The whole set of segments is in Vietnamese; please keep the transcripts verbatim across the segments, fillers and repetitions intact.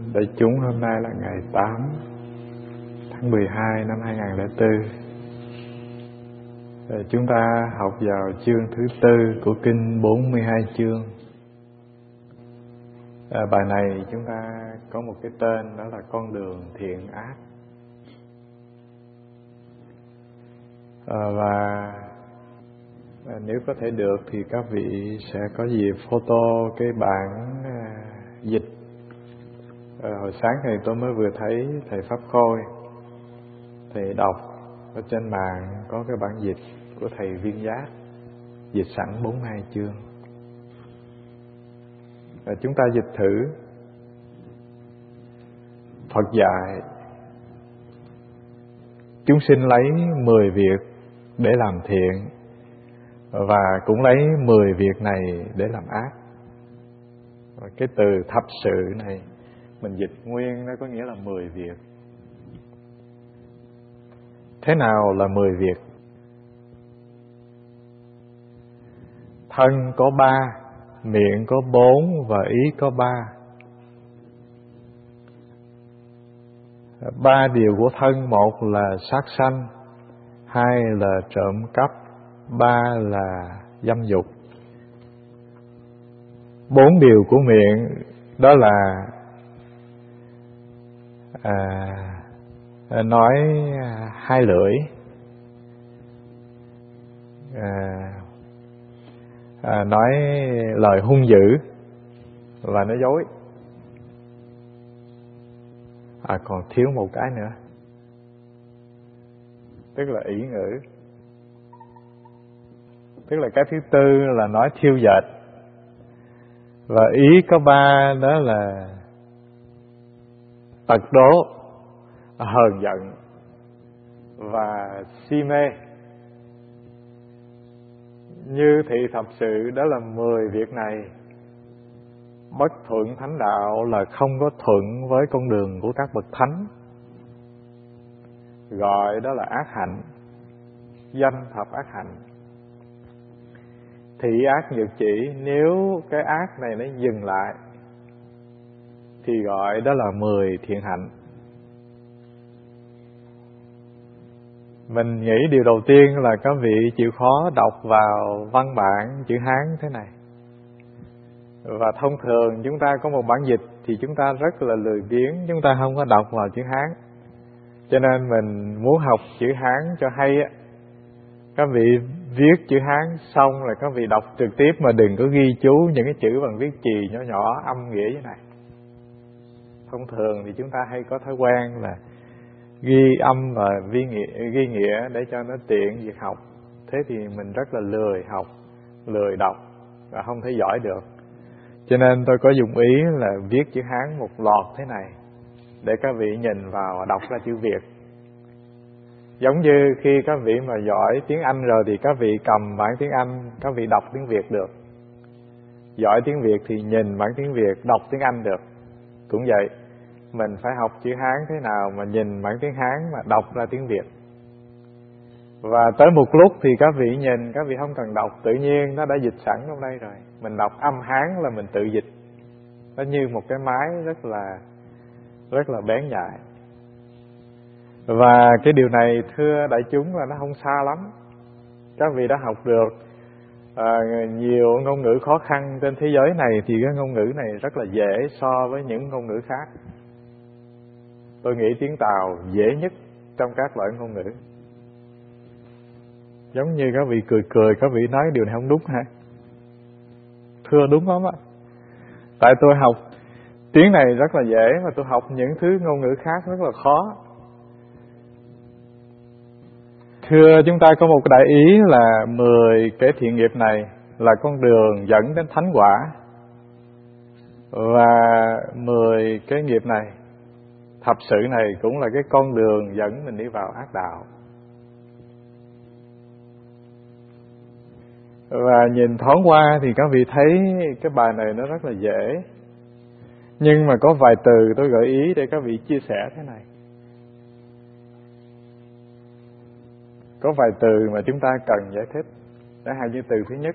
Đại chúng, hôm nay là ngày tám tháng mười hai năm hai nghìn lẻ bốn. Chúng ta học vào chương thứ tư của kinh bốn mươi hai chương. À, bài này chúng ta có một cái tên, đó là con đường thiện ác. À, và à, nếu có thể được thì các vị sẽ có dịp photo cái bản à, dịch. À, hồi sáng thì tôi mới vừa thấy thầy Pháp Khôi, thầy đọc ở trên mạng có cái bản dịch của thầy Viên Giác, dịch sẵn bốn mươi hai chương. À, chúng ta dịch thử. Phật dạy chúng sinh lấy mười việc để làm thiện, và cũng lấy mười việc này để làm ác. Và cái từ thập sự này mình dịch nguyên nó có nghĩa là mười việc. Thế nào là mười việc? Thân có ba, miệng có bốn và ý có ba. Ba điều của thân: một là sát sanh, hai là trộm cắp, ba là dâm dục. Bốn điều của miệng đó là à, nói hai lưỡi, à, à, nói lời hung dữ và nói dối. À, còn thiếu một cái nữa, tức là ỷ ngữ. Tức là cái thứ tư là nói thiêu dệt. Và ý có ba, đó là tật đố, hờn giận và si mê. Như thị thập sự, đó là mười việc này. Bất thuận thánh đạo là không có thuận với con đường của các bậc thánh, gọi đó là ác hạnh, danh thập ác hạnh. Thị ác nhược chỉ, nếu cái ác này nó dừng lại thì gọi đó là mười thiện hạnh. Mình nghĩ điều đầu tiên là các vị chịu khó đọc vào văn bản chữ Hán thế này. Và thông thường chúng ta có một bản dịch thì chúng ta rất là lười biếng, chúng ta không có đọc vào chữ Hán. Cho nên mình muốn học chữ Hán cho hay á, các vị viết chữ Hán xong là các vị đọc trực tiếp, mà đừng có ghi chú những cái chữ bằng viết chì nhỏ nhỏ âm nghĩa như này. Thông thường thì chúng ta hay có thói quen là ghi âm và ghi nghĩa, ghi nghĩa để cho nó tiện việc học. Thế thì mình rất là lười học, lười đọc và không thể giỏi được. Cho nên tôi có dùng ý là viết chữ Hán một loạt thế này để các vị nhìn vào và đọc ra chữ Việt. Giống như khi các vị mà giỏi tiếng Anh rồi thì các vị cầm bản tiếng Anh, các vị đọc tiếng Việt được. Giỏi tiếng Việt thì nhìn bản tiếng Việt, đọc tiếng Anh được. Cũng vậy, mình phải học chữ Hán thế nào mà nhìn bản tiếng Hán mà đọc ra tiếng Việt. Và tới một lúc thì các vị nhìn, các vị không cần đọc, tự nhiên nó đã dịch sẵn trong đây rồi. Mình đọc âm Hán là mình tự dịch. Nó như một cái máy rất là rất là bén nhạy. Và cái điều này thưa đại chúng là nó không xa lắm. Các vị đã học được à, nhiều ngôn ngữ khó khăn trên thế giới này thì cái ngôn ngữ này rất là dễ so với những ngôn ngữ khác. Tôi nghĩ tiếng Tàu dễ nhất trong các loại ngôn ngữ. Giống như các vị cười cười, các vị nói điều này không đúng hả? Thưa đúng lắm á. Tại tôi học tiếng này rất là dễ, mà tôi học những thứ ngôn ngữ khác rất là khó. Thưa, chúng ta có một đại ý là mười cái thiện nghiệp này là con đường dẫn đến thánh quả. Và mười cái nghiệp này, thập sự này cũng là cái con đường dẫn mình đi vào ác đạo. Và nhìn thoáng qua thì các vị thấy cái bài này nó rất là dễ. Nhưng mà có vài từ tôi gợi ý để các vị chia sẻ thế này. Có vài từ mà chúng ta cần giải thích. Đó, hai chữ từ thứ nhất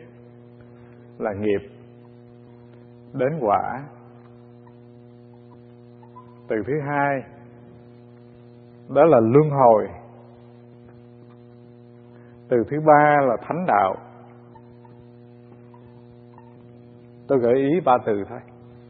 là nghiệp, đến quả. Từ thứ hai đó là luân hồi. Từ thứ ba là thánh đạo. Tôi gợi ý ba từ thôi.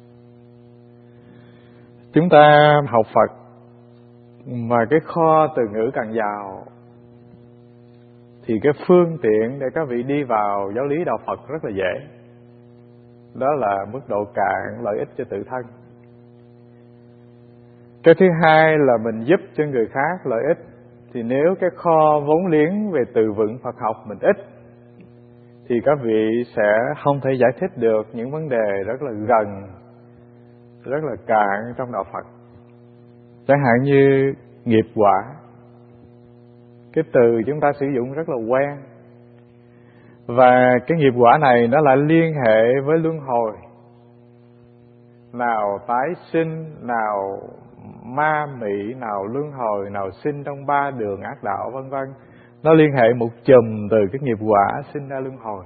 Chúng ta học Phật mà cái kho từ ngữ càng giàu thì cái phương tiện để các vị đi vào giáo lý đạo Phật rất là dễ. Đó là mức độ cạn lợi ích cho tự thân. Cái thứ hai là mình giúp cho người khác lợi ích. Thì nếu cái kho vốn liếng về từ vựng Phật học mình ít thì các vị sẽ không thể giải thích được những vấn đề rất là gần, rất là cạn trong đạo Phật. Chẳng hạn như nghiệp quả. Cái từ chúng ta sử dụng rất là quen. Và cái nghiệp quả này nó lại liên hệ với luân hồi. Nào tái sinh, nào ma mị, nào luân hồi, nào sinh trong ba đường ác đạo vân vân. Nó liên hệ một chùm từ cái nghiệp quả sinh ra luân hồi.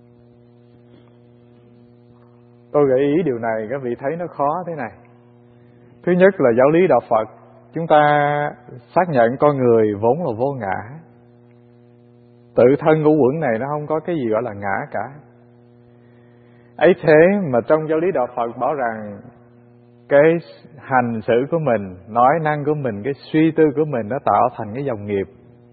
Tôi gợi ý điều này các vị thấy nó khó thế này. Thứ nhất là giáo lý đạo Phật, chúng ta xác nhận con người vốn là vô ngã. Tự thân ngũ uẩn này nó không có cái gì gọi là ngã cả. Ấy thế mà trong giáo lý đạo Phật bảo rằng cái hành xử của mình, nói năng của mình, cái suy tư của mình nó tạo thành cái dòng nghiệp.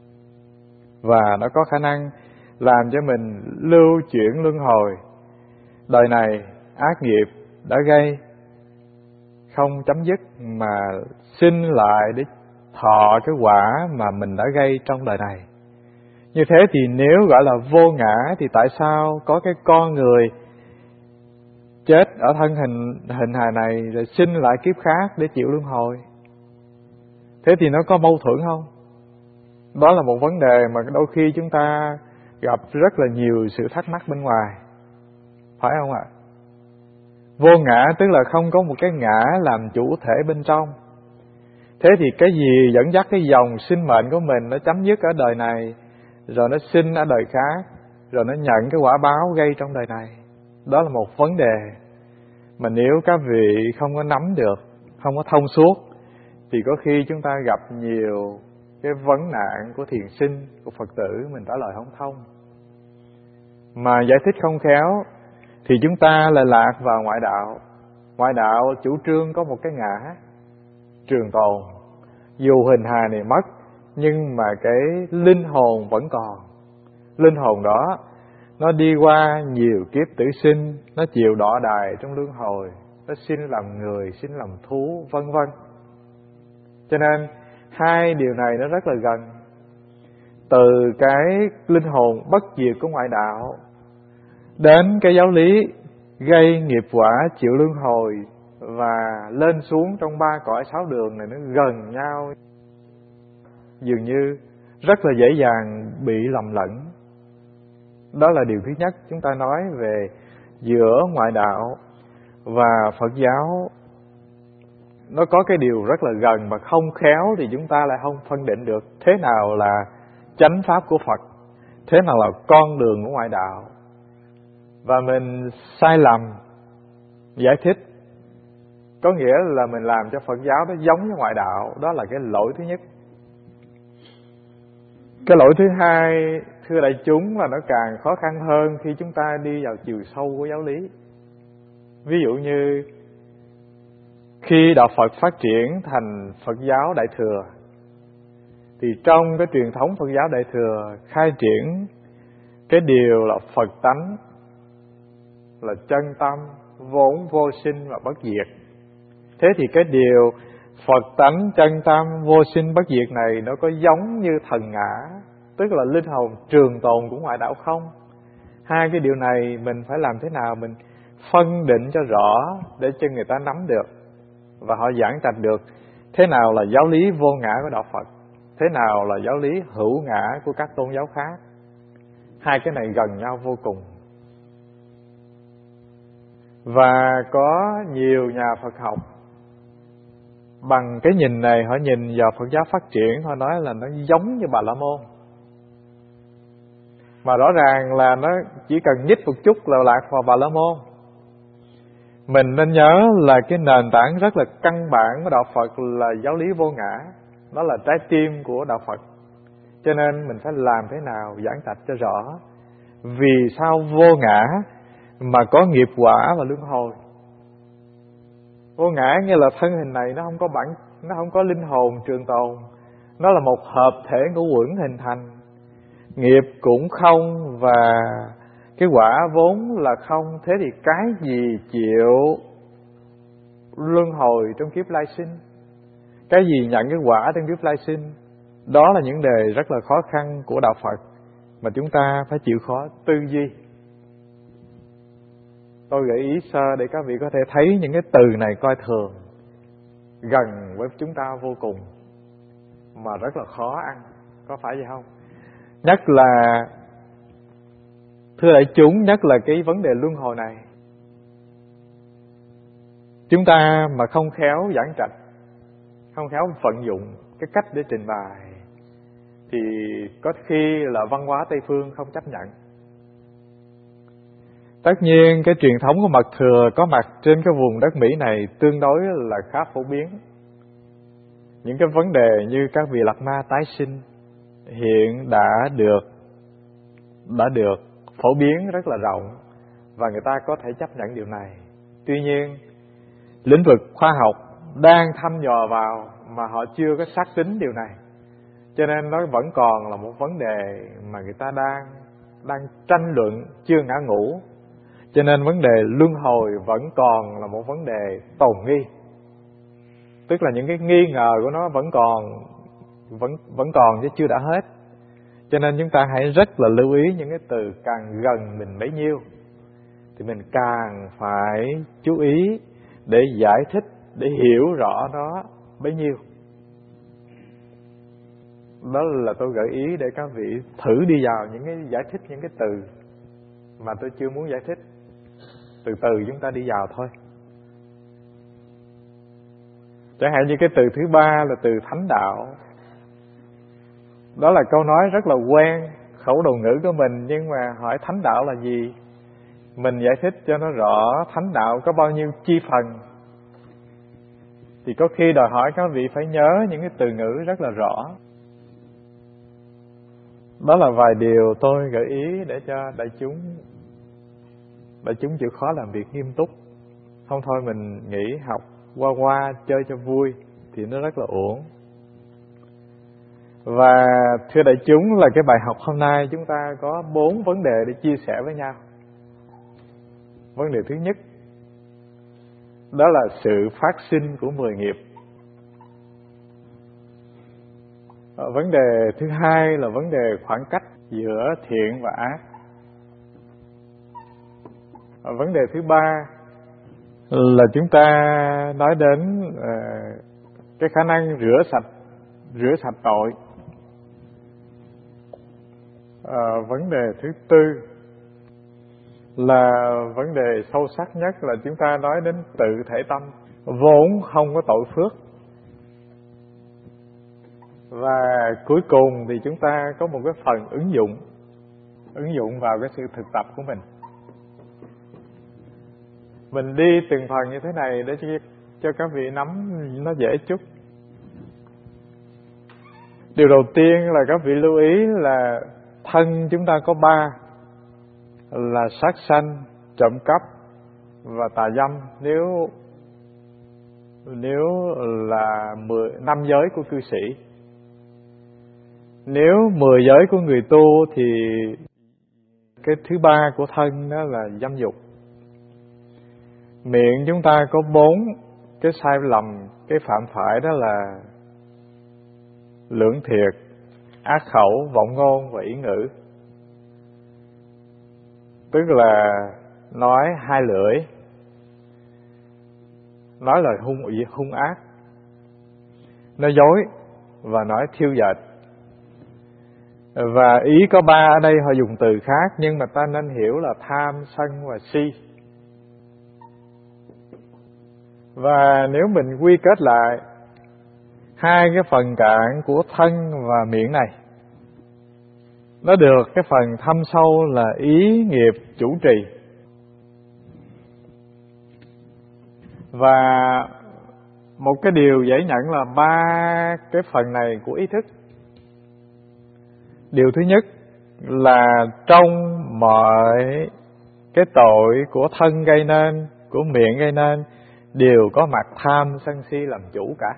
Và nó có khả năng làm cho mình lưu chuyển luân hồi. Đời này ác nghiệp đã gây không chấm dứt mà sinh lại để thọ cái quả mà mình đã gây trong đời này. Như thế thì nếu gọi là vô ngã thì tại sao có cái con người chết ở thân hình hình hài này rồi sinh lại kiếp khác để chịu luân hồi? Thế thì nó có mâu thuẫn không? Đó là một vấn đề mà đôi khi chúng ta gặp rất là nhiều sự thắc mắc bên ngoài. Phải không ạ? Vô ngã tức là không có một cái ngã làm chủ thể bên trong. Thế thì cái gì dẫn dắt cái dòng sinh mệnh của mình nó chấm dứt ở đời này, rồi nó sinh ở đời khác, rồi nó nhận cái quả báo gây trong đời này? Đó là một vấn đề mà nếu các vị không có nắm được, không có thông suốt, thì có khi chúng ta gặp nhiều cái vấn nạn của thiền sinh, của Phật tử mình trả lời không thông. Mà giải thích không khéo thì chúng ta lại lạc vào ngoại đạo. Ngoại đạo chủ trương có một cái ngã trường tồn. Dù hình hài này mất, nhưng mà cái linh hồn vẫn còn. Linh hồn đó nó đi qua nhiều kiếp tử sinh, nó chịu đọa đài trong luân hồi, nó sinh làm người, sinh làm thú, vân vân. Cho nên hai điều này nó rất là gần. Từ cái linh hồn bất diệt của ngoại đạo đến cái giáo lý gây nghiệp quả chịu luân hồi và lên xuống trong ba cõi sáu đường này nó gần nhau, dường như rất là dễ dàng bị lầm lẫn. Đó là điều thứ nhất chúng ta nói về giữa ngoại đạo và Phật giáo. Nó có cái điều rất là gần mà không khéo thì chúng ta lại không phân định được thế nào là chánh pháp của Phật, thế nào là con đường của ngoại đạo. Và mình sai lầm giải thích, có nghĩa là mình làm cho Phật giáo nó giống với ngoại đạo. Đó là cái lỗi thứ nhất. Cái lỗi thứ hai, thưa đại chúng, là nó càng khó khăn hơn khi chúng ta đi vào chiều sâu của giáo lý. Ví dụ như khi đạo Phật phát triển thành Phật giáo Đại Thừa, thì trong cái truyền thống Phật giáo Đại Thừa khai triển cái điều là Phật tánh, là chân tâm, vốn vô sinh và bất diệt. Thế thì cái điều Phật tánh, chân tâm, vô sinh bất diệt này nó có giống như thần ngã, tức là linh hồn trường tồn của ngoại đạo không? Hai cái điều này mình phải làm thế nào mình phân định cho rõ để cho người ta nắm được và họ giảng trạch được thế nào là giáo lý vô ngã của đạo Phật, thế nào là giáo lý hữu ngã của các tôn giáo khác. Hai cái này gần nhau vô cùng. Và có nhiều nhà Phật học bằng cái nhìn này, họ nhìn vào Phật giáo phát triển, họ nói là nó giống như Bà La Môn. Mà rõ ràng là nó chỉ cần nhích một chút là lạc vào Bà La Môn. Mình nên nhớ là cái nền tảng rất là căn bản của đạo Phật là giáo lý vô ngã. Đó là trái tim của đạo Phật. Cho nên mình phải làm thế nào giảng tạch cho rõ. Vì sao vô ngã mà có nghiệp quả và luân hồi? Vô ngã nghĩa là thân hình này nó không có bản, nó không có linh hồn trường tồn. Nó là một hợp thể ngũ uẩn hình thành. Nghiệp cũng không và cái quả vốn là không. Thế thì cái gì chịu luân hồi trong kiếp lai sinh? Cái gì nhận cái quả trong kiếp lai sinh? Đó là những đề rất là khó khăn của đạo Phật mà chúng ta phải chịu khó tư duy. Tôi gợi ý sơ để các vị có thể thấy những cái từ này coi thường, gần với chúng ta vô cùng, mà rất là khó ăn. Có phải vậy không? Nhất là, thưa đại chúng, nhất là cái vấn đề luân hồi này. Chúng ta mà không khéo giảng trạch, không khéo vận dụng cái cách để trình bày, thì có khi là văn hóa Tây Phương không chấp nhận. Tất nhiên cái truyền thống của Mật Thừa có mặt trên cái vùng đất Mỹ này tương đối là khá phổ biến. Những cái vấn đề như các vị Lạt Ma tái sinh hiện đã được đã được phổ biến rất là rộng, và người ta có thể chấp nhận điều này. Tuy nhiên, lĩnh vực khoa học đang thăm dò vào mà họ chưa có xác tín điều này, cho nên nó vẫn còn là một vấn đề mà người ta đang đang tranh luận chưa ngã ngũ. Cho nên vấn đề luân hồi vẫn còn là một vấn đề tồn nghi, tức là những cái nghi ngờ của nó vẫn còn vẫn vẫn còn chứ chưa đã hết. Cho nên chúng ta hãy rất là lưu ý những cái từ càng gần mình bấy nhiêu thì mình càng phải chú ý để giải thích, để hiểu rõ nó bấy nhiêu. Đó là tôi gợi ý để các vị thử đi vào những cái giải thích những cái từ mà tôi chưa muốn giải thích. Từ từ chúng ta đi vào thôi. Chẳng hạn như cái từ thứ ba là từ thánh đạo. Đó là câu nói rất là quen khẩu đầu ngữ của mình, nhưng mà hỏi thánh đạo là gì? Mình giải thích cho nó rõ thánh đạo có bao nhiêu chi phần, thì có khi đòi hỏi các vị phải nhớ những cái từ ngữ rất là rõ. Đó là vài điều tôi gợi ý để cho đại chúng Đại chúng chịu khó làm việc nghiêm túc. Không thôi mình nghĩ học qua qua chơi cho vui thì nó rất là uổng. Và thưa đại chúng, là cái bài học hôm nay chúng ta có bốn vấn đề để chia sẻ với nhau. Vấn đề thứ nhất, đó là sự phát sinh của mười nghiệp. Vấn đề thứ hai là vấn đề khoảng cách giữa thiện và ác. Vấn đề thứ ba là chúng ta nói đến uh, cái khả năng rửa sạch rửa sạch tội. Uh, vấn đề thứ tư là vấn đề sâu sắc nhất, là chúng ta nói đến tự thể tâm vốn không có tội phước. Và cuối cùng thì chúng ta có một cái phần ứng dụng ứng dụng vào cái sự thực tập của mình. Mình đi từng phần như thế này để cho, cho các vị nắm nó dễ chút. Điều đầu tiên là các vị lưu ý là thân chúng ta có ba, là sát sanh, trộm cắp và tà dâm. Nếu nếu là mười, năm giới của cư sĩ. Nếu mười giới của người tu thì cái thứ ba của thân đó là dâm dục. Miệng chúng ta có bốn cái sai lầm, cái phạm phải, đó là lưỡng thiệt, ác khẩu, vọng ngôn và ý ngữ. Tức là nói hai lưỡi, nói lời hung hung ác, nói dối và nói thiêu dệt. Và ý có ba ở đây họ dùng từ khác, nhưng mà ta nên hiểu là tham, sân và si. Và nếu mình quy kết lại hai cái phần cạn của thân và miệng này, nó được cái phần thâm sâu là ý nghiệp chủ trì. Và một cái điều dễ nhận là ba cái phần này của ý thức. Điều thứ nhất là trong mọi cái tội của thân gây nên, của miệng gây nên, đều có mặt tham sân si làm chủ cả.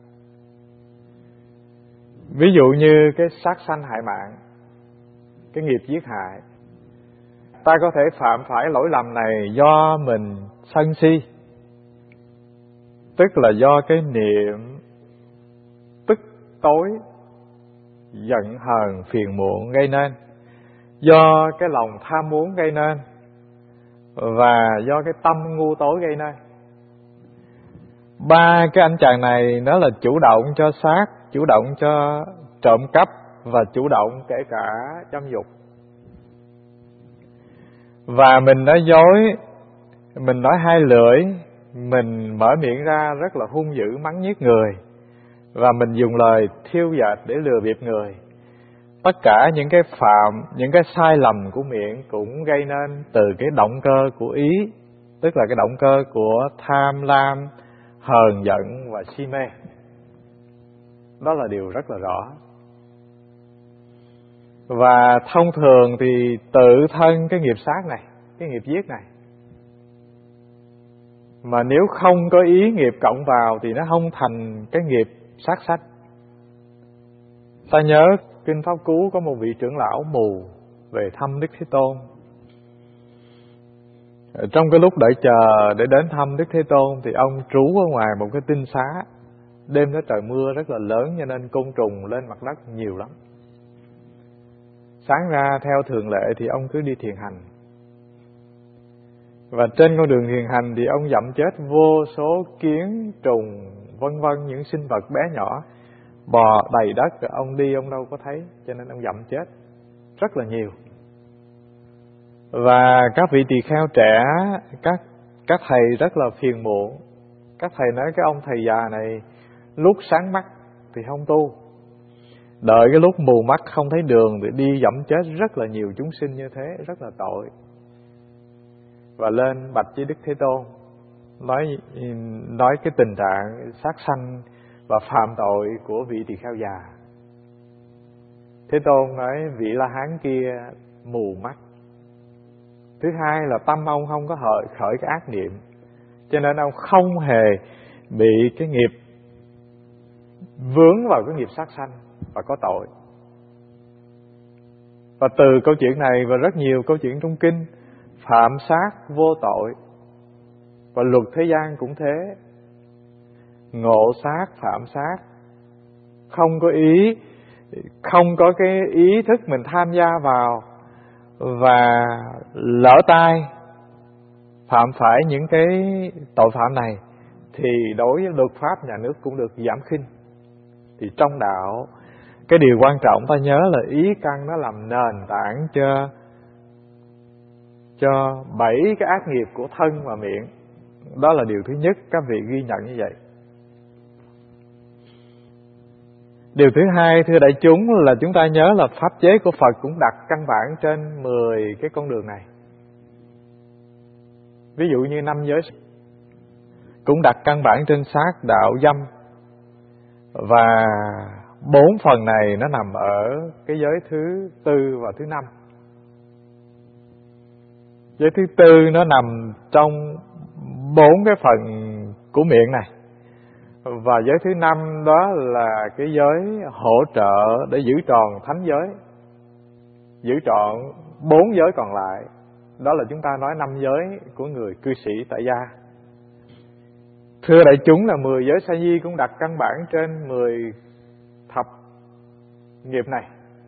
Ví dụ như cái sát sanh hại mạng, cái nghiệp giết hại, ta có thể phạm phải lỗi lầm này do mình sân si, tức là do cái niệm tức tối, giận hờn phiền muộn gây nên, do cái lòng tham muốn gây nên, và do cái tâm ngu tối gây nên. Ba cái anh chàng này nó là chủ động cho sát, chủ động cho trộm cắp, và chủ động kể cả dâm dục. Và mình nói dối, mình nói hai lưỡi, mình mở miệng ra rất là hung dữ mắng nhiếc người, và mình dùng lời thiêu dệt để lừa bịp người. Tất cả những cái phạm, những cái sai lầm của miệng cũng gây nên từ cái động cơ của ý, tức là cái động cơ của tham lam, hờn giận và si mê. Đó là điều rất là rõ. Và thông thường thì tự thân cái nghiệp sát này, cái nghiệp giết này, mà nếu không có ý nghiệp cộng vào thì nó không thành cái nghiệp sát sanh. Ta nhớ Kinh Pháp Cú có một vị trưởng lão mù về thăm Đức Thế Tôn. Trong cái lúc đợi chờ để đến thăm Đức Thế Tôn thì ông trú ở ngoài một cái tinh xá. Đêm đó trời mưa rất là lớn cho nên côn trùng lên mặt đất nhiều lắm. Sáng ra theo thường lệ thì ông cứ đi thiền hành. Và trên con đường thiền hành thì ông dẫm chết vô số kiến, trùng, vân vân, những sinh vật bé nhỏ bò đầy đất. Ông đi ông đâu có thấy, cho nên ông dẫm chết rất là nhiều. Và các vị tỳ kheo trẻ, các các thầy rất là phiền muộn. Các thầy nói cái ông thầy già này lúc sáng mắt thì không tu, đợi cái lúc mù mắt không thấy đường thì đi dẫm chết rất là nhiều chúng sinh như thế, rất là tội. Và lên bạch với Đức Thế Tôn, nói nói cái tình trạng sát sanh và phạm tội của vị tỳ kheo già. Thế Tôn nói vị La Hán kia mù mắt. Thứ hai là tâm ông không có khởi, khởi cái ác niệm, cho nên ông không hề bị cái nghiệp vướng vào cái nghiệp sát sanh và có tội. Và từ câu chuyện này và rất nhiều câu chuyện trong kinh, phạm sát vô tội, và luật thế gian cũng thế. Ngộ sát, phạm sát, không có ý, không có cái ý thức mình tham gia vào, và lỡ tay phạm phải những cái tội phạm này thì đối với luật pháp nhà nước cũng được giảm khinh. Thì trong đạo, cái điều quan trọng ta nhớ là ý căn nó làm nền tảng cho cho bảy cái ác nghiệp của thân và miệng. Đó là điều thứ nhất các vị ghi nhận như vậy. Điều thứ hai, thưa đại chúng, là chúng ta nhớ là pháp chế của Phật cũng đặt căn bản trên mười cái con đường này. Ví dụ như năm giới cũng đặt căn bản trên sát, đạo, dâm. Và bốn phần này nó nằm ở cái giới thứ tư và thứ năm. Giới thứ tư nó nằm trong bốn cái phần của miệng này. Và giới thứ năm đó là cái giới hỗ trợ để giữ tròn thánh giới, giữ trọn bốn giới còn lại. Đó là chúng ta nói năm giới của người cư sĩ tại gia. Thưa đại chúng, là mười giới sa di cũng đặt căn bản trên mười thập nghiệp này.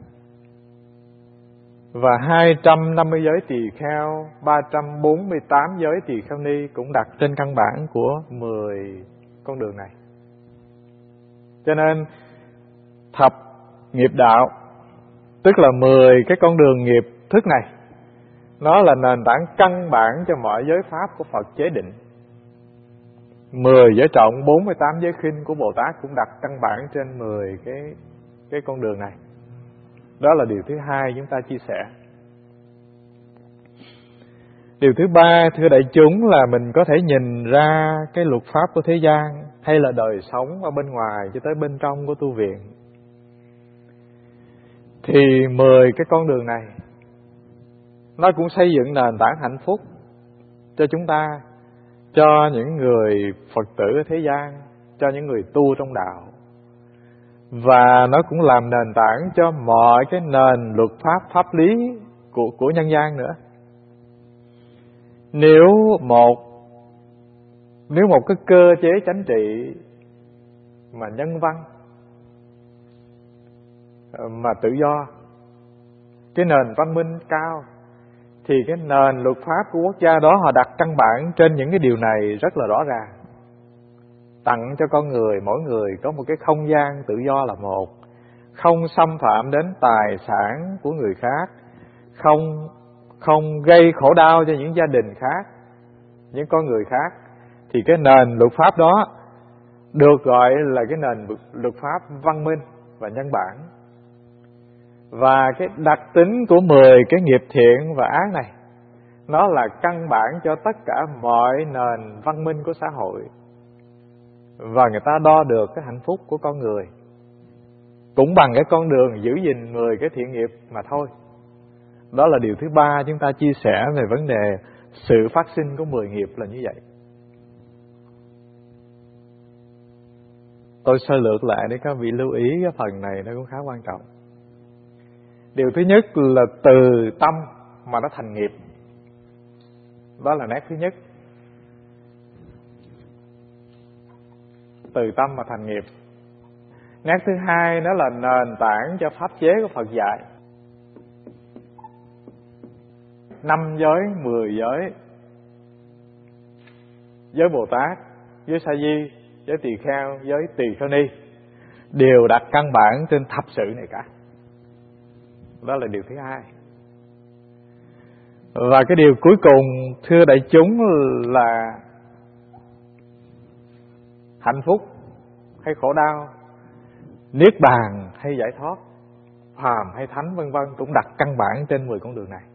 Và hai trăm năm mươi giới tỳ kheo, ba trăm bốn mươi tám giới tỳ kheo ni cũng đặt trên căn bản của mười con đường này. Cho nên thập nghiệp đạo, tức là mười cái con đường nghiệp thức này, nó là nền tảng căn bản cho mọi giới pháp của Phật chế định. Mười giới trọng, bốn mươi tám giới khinh của Bồ Tát cũng đặt căn bản trên mười cái cái con đường này. Đó là điều thứ hai chúng ta chia sẻ. Điều thứ ba, thưa đại chúng, là mình có thể nhìn ra cái luật pháp của thế gian hay là đời sống ở bên ngoài cho tới bên trong của tu viện. Thì mười cái con đường này nó cũng xây dựng nền tảng hạnh phúc cho chúng ta, cho những người Phật tử ở thế gian, cho những người tu trong đạo. Và nó cũng làm nền tảng cho mọi cái nền luật pháp, pháp lý của, của nhân gian nữa. Nếu một Nếu một cái cơ chế chính trị mà nhân văn, mà tự do, cái nền văn minh cao, thì cái nền luật pháp của quốc gia đó họ đặt căn bản trên những cái điều này rất là rõ ràng. Tặng cho con người, mỗi người có một cái không gian tự do là một, không xâm phạm đến tài sản của người khác, không không gây khổ đau cho những gia đình khác, những con người khác. Thì cái nền luật pháp đó được gọi là cái nền luật pháp văn minh và nhân bản. Và cái đặc tính của mười cái nghiệp thiện và ác này, nó là căn bản cho tất cả mọi nền văn minh của xã hội. Và người ta đo được cái hạnh phúc của con người cũng bằng cái con đường giữ gìn mười cái thiện nghiệp mà thôi. Đó là điều thứ ba chúng ta chia sẻ về vấn đề sự phát sinh của mười nghiệp là như vậy. Tôi sơ lược lại để các vị lưu ý cái phần này nó cũng khá quan trọng. Điều thứ nhất là từ tâm mà nó thành nghiệp. Đó là nét thứ nhất. Từ tâm mà thành nghiệp. Nét thứ hai nó là nền tảng cho pháp chế của Phật dạy. Năm giới, mười giới, giới Bồ Tát, giới Sa Di, giới Tỳ Kheo, giới Tỳ Kheo Ni đều đặt căn bản trên thập sự này cả. Đó là điều thứ hai. Và cái điều cuối cùng, thưa đại chúng, là hạnh phúc hay khổ đau, niết bàn hay giải thoát, phàm hay thánh vân vân cũng đặt căn bản trên mười con đường này.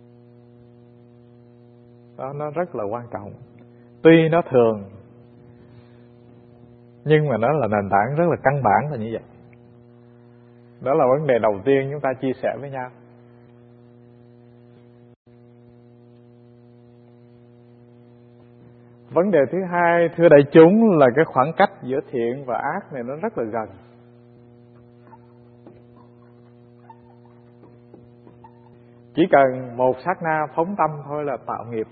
Đó, nó rất là quan trọng. Tuy nó thường, nhưng mà nó là nền tảng rất là căn bản là như vậy. Đó là vấn đề đầu tiên chúng ta chia sẻ với nhau. Vấn đề thứ hai, thưa đại chúng, là cái khoảng cách giữa thiện và ác này nó rất là gần. Chỉ cần một sát na phóng tâm thôi là tạo nghiệp.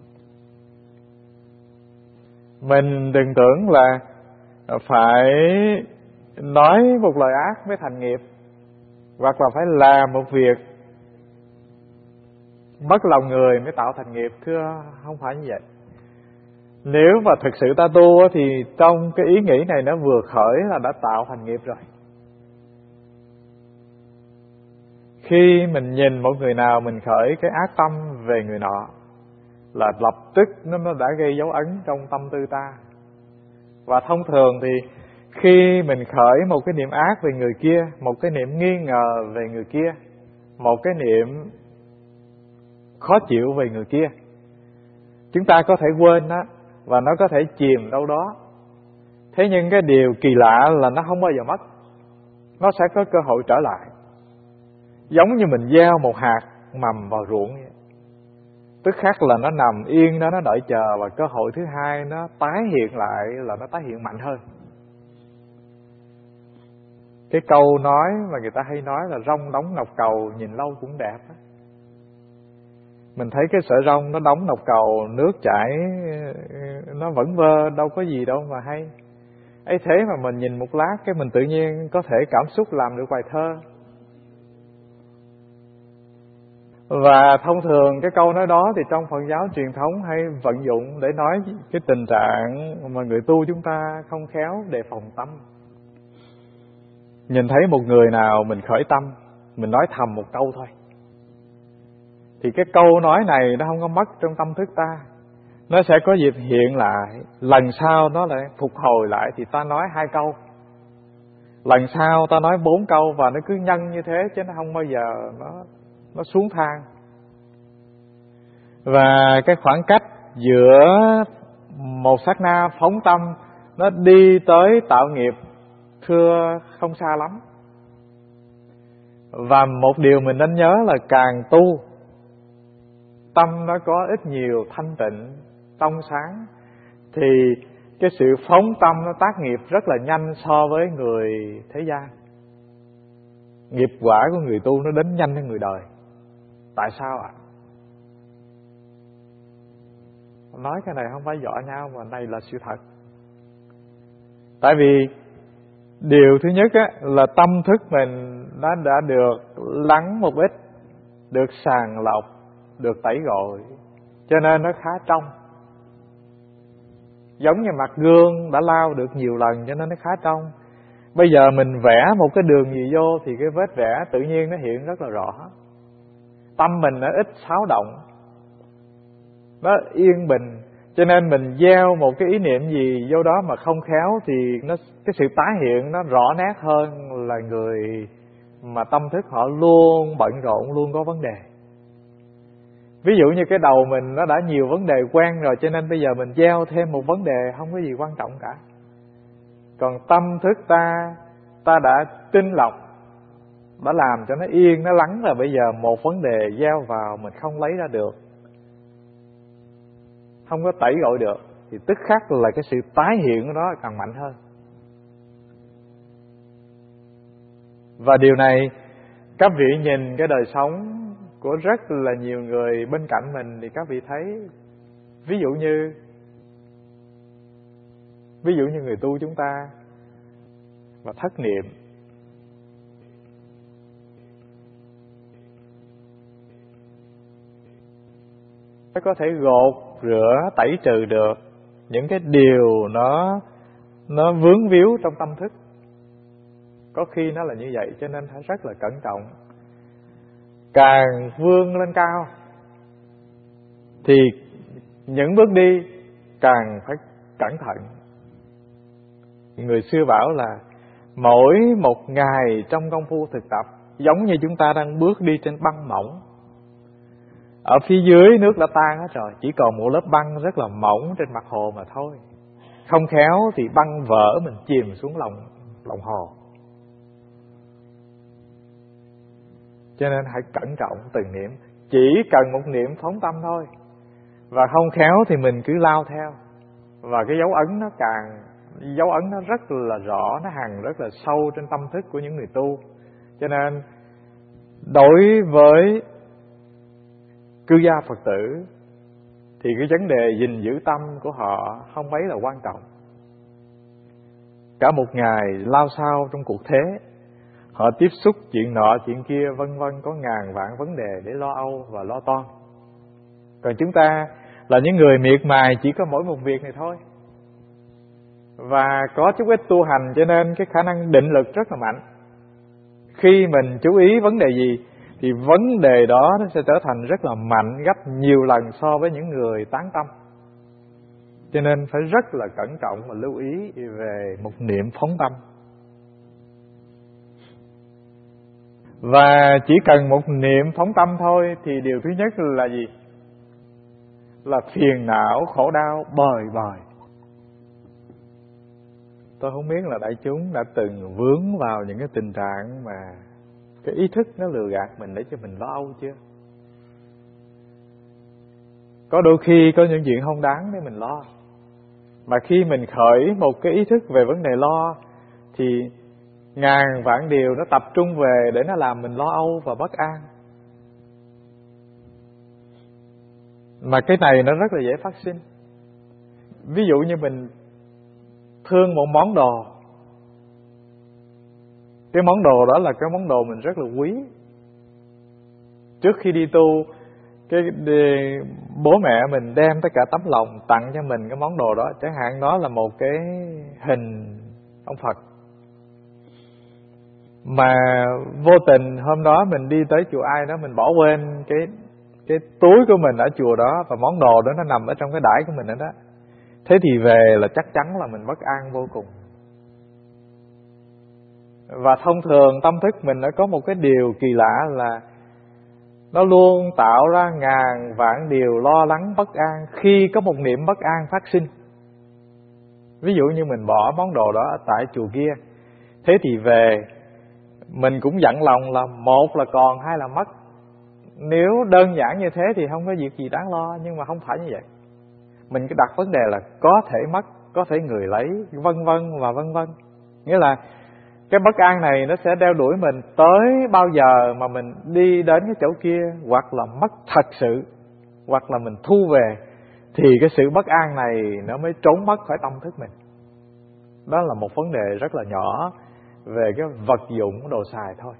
Mình đừng tưởng là phải nói một lời ác mới thành nghiệp, hoặc là phải làm một việc mất lòng người mới tạo thành nghiệp. Thưa, không phải như vậy. Nếu mà thực sự ta tu thì trong cái ý nghĩ này nó vừa khởi là đã tạo thành nghiệp rồi. Khi mình nhìn một người nào mình khởi cái ác tâm về người nọ là lập tức nó, nó đã gây dấu ấn trong tâm tư ta. Và thông thường thì khi mình khởi một cái niệm ác về người kia, một cái niệm nghi ngờ về người kia, một cái niệm khó chịu về người kia, chúng ta có thể quên đó và nó có thể chìm đâu đó. Thế nhưng cái điều kỳ lạ là nó không bao giờ mất, nó sẽ có cơ hội trở lại. Giống như mình gieo một hạt mầm vào ruộng vậy. Tức khắc là nó nằm yên đó, nó đợi chờ, và cơ hội thứ hai nó tái hiện lại là nó tái hiện mạnh hơn. Cái câu nói mà người ta hay nói là rong đóng ngọc cầu nhìn lâu cũng đẹp á. Mình thấy cái sợi rong nó đóng ngọc cầu, nước chảy nó vẫn vơ, đâu có gì đâu mà hay. Ấy thế mà mình nhìn một lát cái mình tự nhiên có thể cảm xúc làm được bài thơ. Và thông thường cái câu nói đó thì trong Phật giáo truyền thống hay vận dụng để nói cái tình trạng mà người tu chúng ta không khéo đề phòng tâm. Nhìn thấy một người nào mình khởi tâm, mình nói thầm một câu thôi, thì cái câu nói này nó không có mất trong tâm thức ta. Nó sẽ có dịp hiện lại, lần sau nó lại phục hồi lại thì ta nói hai câu, lần sau ta nói bốn câu, và nó cứ nhân như thế chứ nó không bao giờ nó, nó xuống thang. Và cái khoảng cách giữa một sát na phóng tâm nó đi tới tạo nghiệp thưa không xa lắm. Và một điều mình nên nhớ là càng tu, tâm nó có ít nhiều thanh tịnh, trong sáng, thì cái sự phóng tâm nó tác nghiệp rất là nhanh so với người thế gian. Nghiệp quả của người tu nó đến nhanh hơn người đời. Tại sao ạ? Nói cái này không phải dọa nhau, mà này là sự thật. Tại vì điều thứ nhất á, là tâm thức mình nó đã được lắng một ít, được sàng lọc, được tẩy gội, cho nên nó khá trong. Giống như mặt gương đã lau được nhiều lần cho nên nó khá trong. Bây giờ mình vẽ một cái đường gì vô thì cái vết vẽ tự nhiên nó hiện rất là rõ. Tâm mình nó ít xáo động, nó yên bình, cho nên mình gieo một cái ý niệm gì vô đó mà không khéo thì nó cái sự tái hiện nó rõ nét hơn là người mà tâm thức họ luôn bận rộn, luôn có vấn đề. Ví dụ như cái đầu mình nó đã nhiều vấn đề quen rồi, cho nên bây giờ mình gieo thêm một vấn đề không có gì quan trọng cả. Còn tâm thức ta, ta đã tinh lọc, đã làm cho nó yên, nó lắng rồi, bây giờ một vấn đề gieo vào mình không lấy ra được, không có tẩy gọi được, thì tức khắc là cái sự tái hiện của nó càng mạnh hơn. Và điều này các vị nhìn cái đời sống của rất là nhiều người bên cạnh mình thì các vị thấy, ví dụ như ví dụ như người tu chúng ta mà thất niệm, nó có thể gột rửa tẩy trừ được những cái điều nó nó vướng víu trong tâm thức. Có khi nó là như vậy, cho nên phải rất là cẩn trọng. Càng vươn lên cao thì những bước đi càng phải cẩn thận. Người xưa bảo là mỗi một ngày trong công phu thực tập giống như chúng ta đang bước đi trên băng mỏng. Ở phía dưới nước đã tan hết rồi, chỉ còn một lớp băng rất là mỏng trên mặt hồ mà thôi. Không khéo thì băng vỡ, mình chìm xuống lòng lòng hồ. Cho nên hãy cẩn trọng từng niệm, chỉ cần một niệm phóng tâm thôi. Và không khéo thì mình cứ lao theo. Và cái dấu ấn nó càng dấu ấn nó rất là rõ, nó hằn rất là sâu trên tâm thức của những người tu. Cho nên đối với cư gia Phật tử thì cái vấn đề gìn giữ tâm của họ không mấy là quan trọng. Cả một ngày lao sao trong cuộc thế, họ tiếp xúc chuyện nọ chuyện kia vân vân, có ngàn vạn vấn đề để lo âu và lo toan. Còn chúng ta là những người miệt mài chỉ có mỗi một việc này thôi, và có chút ít tu hành, cho nên cái khả năng định lực rất là mạnh. Khi mình chú ý vấn đề gì thì vấn đề đó nó sẽ trở thành rất là mạnh, gấp nhiều lần so với những người tán tâm. Cho nên phải rất là cẩn trọng và lưu ý về một niệm phóng tâm. Và chỉ cần một niệm phóng tâm thôi thì điều thứ nhất là gì? Là phiền não, khổ đau bời bời. Tôi không biết là đại chúng đã từng vướng vào những cái tình trạng mà cái ý thức nó lừa gạt mình để cho mình lo âu chưa? Có đôi khi có những chuyện không đáng để mình lo, mà khi mình khởi một cái ý thức về vấn đề lo thì ngàn vạn điều nó tập trung về để nó làm mình lo âu và bất an. Mà cái này nó rất là dễ phát sinh. Ví dụ như mình thương một món đồ, cái món đồ đó là cái món đồ mình rất là quý. Trước khi đi tu, cái đi, bố mẹ mình đem tất cả tấm lòng tặng cho mình cái món đồ đó. Chẳng hạn đó là một cái hình ông Phật, mà vô tình hôm đó mình đi tới chùa ai đó, mình bỏ quên cái cái túi của mình ở chùa đó, và món đồ đó nó nằm ở trong cái đãi của mình ở đó. Thế thì về là chắc chắn là mình bất an vô cùng. Và thông thường tâm thức mình nó có một cái điều kỳ lạ là nó luôn tạo ra ngàn vạn điều lo lắng bất an khi có một niệm bất an phát sinh. Ví dụ như mình bỏ món đồ đó ở tại chùa kia, thế thì về mình cũng dặn lòng là một là còn, hai là mất. Nếu đơn giản như thế thì không có việc gì đáng lo, nhưng mà không phải như vậy. Mình cứ đặt vấn đề là có thể mất, có thể người lấy, vân vân và vân vân. Nghĩa là cái bất an này nó sẽ đeo đuổi mình tới bao giờ mà mình đi đến cái chỗ kia, hoặc là mất thật sự, hoặc là mình thu về, thì cái sự bất an này nó mới trốn mất khỏi tâm thức mình. Đó là một vấn đề rất là nhỏ về cái vật dụng đồ xài thôi.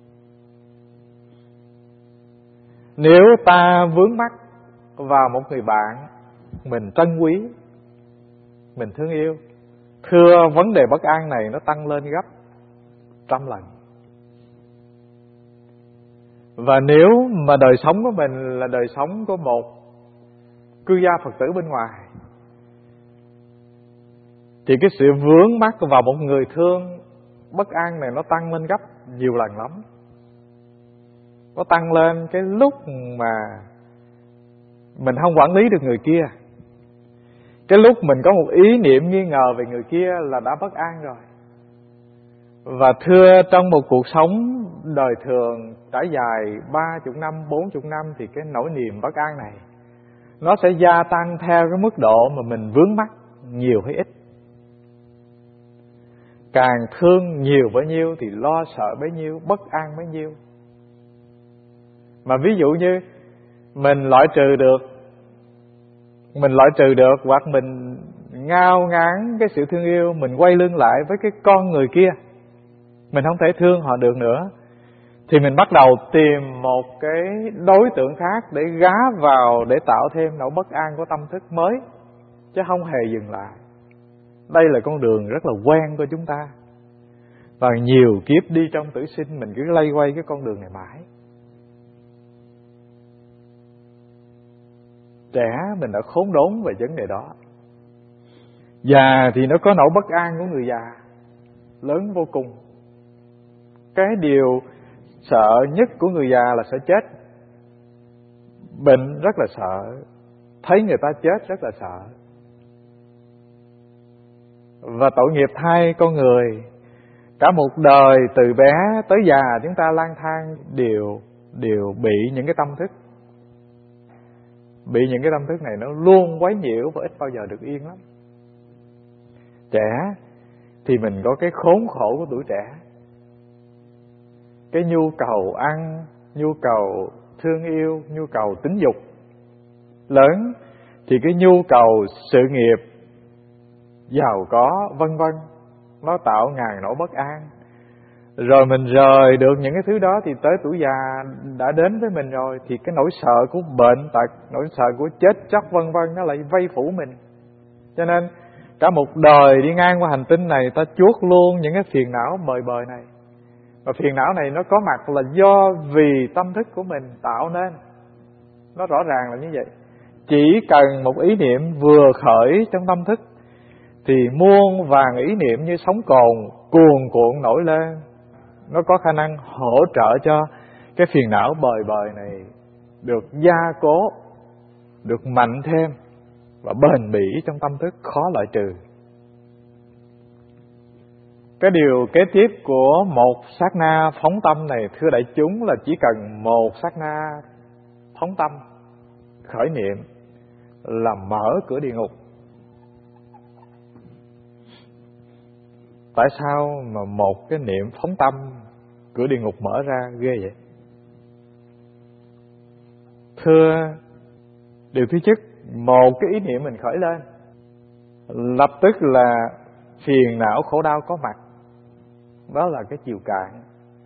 Nếu ta vướng mắc vào một người bạn mình trân quý, mình thương yêu, thưa vấn đề bất an này nó tăng lên gấp trăm lần. Và nếu mà đời sống của mình là đời sống của một cư gia Phật tử bên ngoài, thì cái sự vướng mắc vào một người thương, bất an này nó tăng lên gấp nhiều lần lắm. Nó tăng lên cái lúc mà mình không quản lý được người kia, cái lúc mình có một ý niệm nghi ngờ về người kia là đã bất an rồi. Và thưa, trong một cuộc sống đời thường trải dài ba chục năm, bốn chục năm, thì cái nỗi niềm bất an này nó sẽ gia tăng theo cái mức độ mà mình vướng mắc nhiều hay ít. Càng thương nhiều bấy nhiêu thì lo sợ bấy nhiêu, bất an bấy nhiêu. Mà ví dụ như mình loại trừ được, mình loại trừ được hoặc mình ngao ngán cái sự thương yêu, mình quay lưng lại với cái con người kia, mình không thể thương họ được nữa, thì mình bắt đầu tìm một cái đối tượng khác để gá vào, để tạo thêm nỗi bất an của tâm thức mới, chứ không hề dừng lại. Đây là con đường rất là quen của chúng ta, và nhiều kiếp đi trong tử sinh mình cứ lay quay cái con đường này mãi. Trẻ mình đã khốn đốn về vấn đề đó. Già thì nó có nỗi bất an của người già lớn vô cùng. Cái điều sợ nhất của người già là sợ chết. Bệnh rất là sợ, thấy người ta chết rất là sợ. Và tội nghiệp thay con người, cả một đời từ bé tới già chúng ta lang thang đều đều bị những cái tâm thức, bị những cái tâm thức này nó luôn quấy nhiễu và ít bao giờ được yên lắm. Trẻ thì mình có cái khốn khổ của tuổi trẻ, cái nhu cầu ăn, nhu cầu thương yêu, nhu cầu tính dục. Lớn thì cái nhu cầu sự nghiệp, giàu có, vân vân, nó tạo ngàn nỗi bất an. Rồi mình rời được những cái thứ đó thì tới tuổi già đã đến với mình rồi, thì cái nỗi sợ của bệnh tật, nỗi sợ của chết chóc vân vân nó lại vây phủ mình. Cho nên cả một đời đi ngang qua hành tinh này, ta chuốt luôn những cái phiền não bời bời này. Và phiền não này nó có mặt là do vì tâm thức của mình tạo nên. Nó rõ ràng là như vậy. Chỉ cần một ý niệm vừa khởi trong tâm thức thì muôn vàng ý niệm như sóng cồn cuồn cuộn nổi lên. Nó có khả năng hỗ trợ cho cái phiền não bời bời này được gia cố, được mạnh thêm và bền bỉ trong tâm thức, khó loại trừ. Cái điều kế tiếp của một sát na phóng tâm này, thưa đại chúng, là chỉ cần một sát na phóng tâm khởi niệm là mở cửa địa ngục. Tại sao mà một cái niệm phóng tâm cửa địa ngục mở ra ghê vậy? Thưa, điều thứ nhất, một cái ý niệm mình khởi lên lập tức là phiền não khổ đau có mặt. Đó là cái chiều cạn.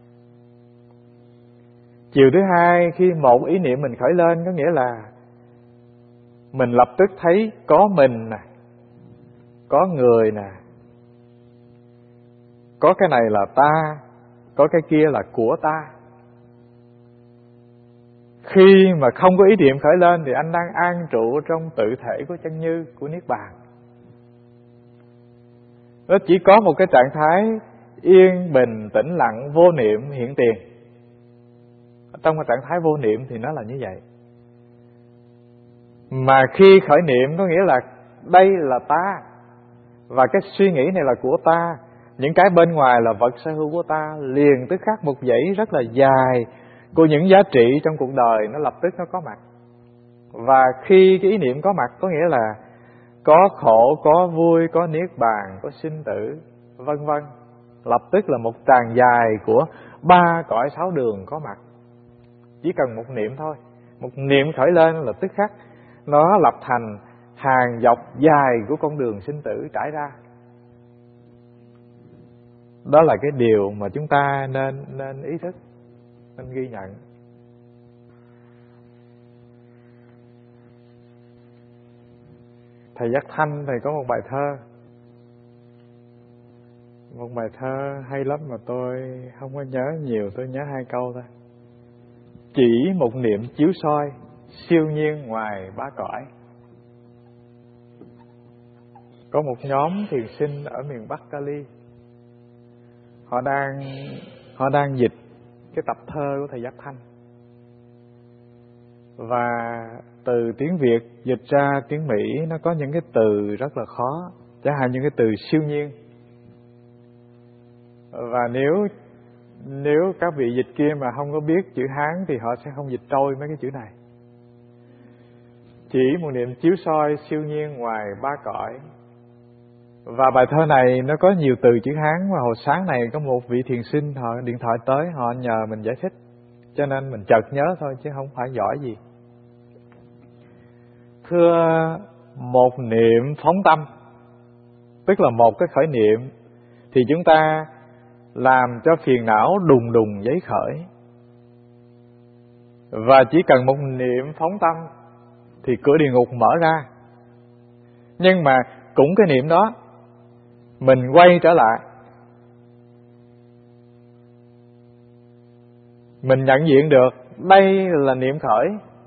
Chiều thứ hai, khi một ý niệm mình khởi lên có nghĩa là mình lập tức thấy có mình nè, có người nè, có cái này là ta, có cái kia là của ta. Khi mà không có ý niệm khởi lên thì anh đang an trụ trong tự thể của chân như, của Niết Bàn. Nó chỉ có một cái trạng thái yên bình, tĩnh lặng, vô niệm hiện tiền. Trong cái trạng thái vô niệm thì nó là như vậy. Mà khi khởi niệm có nghĩa là đây là ta, và cái suy nghĩ này là của ta, những cái bên ngoài là vật sở hữu của ta, liền tức khắc một dãy rất là dài của những giá trị trong cuộc đời nó lập tức nó có mặt. Và khi cái ý niệm có mặt có nghĩa là có khổ, có vui, có niết bàn, có sinh tử, vân vân. Lập tức là một tràng dài của ba cõi sáu đường có mặt. Chỉ cần một niệm thôi, một niệm khởi lên là tức khắc nó lập thành hàng dọc dài của con đường sinh tử trải ra. Đó là cái điều mà chúng ta nên nên ý thức, nên ghi nhận. Thầy Giác Thanh thầy có một bài thơ, một bài thơ hay lắm mà tôi không có nhớ nhiều, tôi nhớ hai câu thôi. Chỉ một niệm chiếu soi, siêu nhiên ngoài ba cõi. Có một nhóm thiền sinh ở miền Bắc Cali, họ đang họ đang dịch cái tập thơ của thầy Giác Thanh, và từ tiếng Việt dịch ra tiếng Mỹ nó có những cái từ rất là khó, chẳng hạn những cái từ siêu nhiên. Và nếu nếu các vị dịch kia mà không có biết chữ Hán thì họ sẽ không dịch trôi mấy cái chữ này. Chỉ một niệm chiếu soi siêu nhiên ngoài ba cõi. Và bài thơ này nó có nhiều từ chữ Hán, mà hồi sáng này có một vị thiền sinh họ điện thoại tới, họ nhờ mình giải thích, cho nên mình chợt nhớ thôi chứ không phải giỏi gì. Thưa, một niệm phóng tâm, tức là một cái khởi niệm, thì chúng ta làm cho phiền não đùng đùng giấy khởi. Và chỉ cần một niệm phóng tâm thì cửa địa ngục mở ra. Nhưng mà cũng cái niệm đó, mình quay trở lại, mình nhận diện được đây là niệm khởi,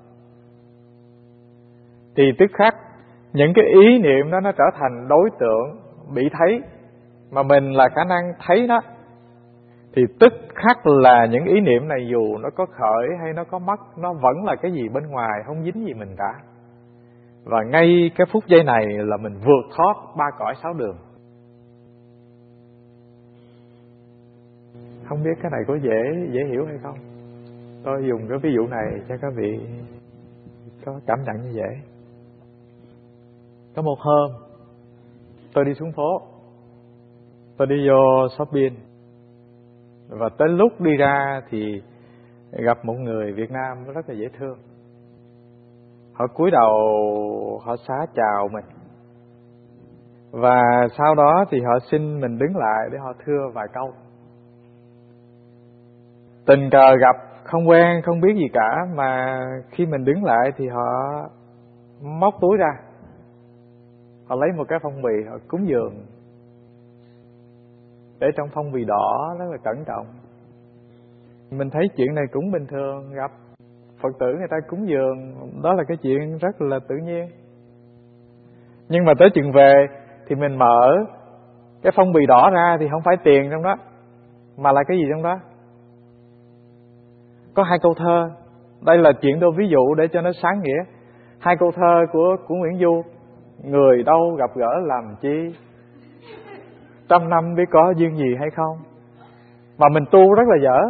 thì tức khắc những cái ý niệm đó nó trở thành đối tượng bị thấy, mà mình là khả năng thấy nó, thì tức khắc là những ý niệm này dù nó có khởi hay nó có mất, nó vẫn là cái gì bên ngoài, không dính gì mình cả. Và ngay cái phút giây này là mình vượt thoát ba cõi sáu đường. Không biết cái này có dễ dễ hiểu hay không? Tôi dùng cái ví dụ này cho các vị có cảm nhận như vậy. Có một hôm tôi đi xuống phố, tôi đi vô shopping, và tới lúc đi ra thì gặp một người Việt Nam rất là dễ thương. Họ cúi đầu, họ xá chào mình, và sau đó thì họ xin mình đứng lại để họ thưa vài câu. Tình cờ gặp, không quen, không biết gì cả, mà khi mình đứng lại thì họ móc túi ra, họ lấy một cái phong bì, họ cúng dường, để trong phong bì đỏ rất là cẩn trọng. Mình thấy chuyện này cũng bình thường, gặp Phật tử người ta cúng dường, đó là cái chuyện rất là tự nhiên. Nhưng mà tới chừng về thì mình mở cái phong bì đỏ ra thì không phải tiền trong đó, mà là cái gì trong đó? Có hai câu thơ. Đây là chuyện đôi ví dụ để cho nó sáng nghĩa. Hai câu thơ của, của Nguyễn Du. Người đâu gặp gỡ làm chi, trăm năm biết có duyên gì hay không. Mà mình tu rất là dở.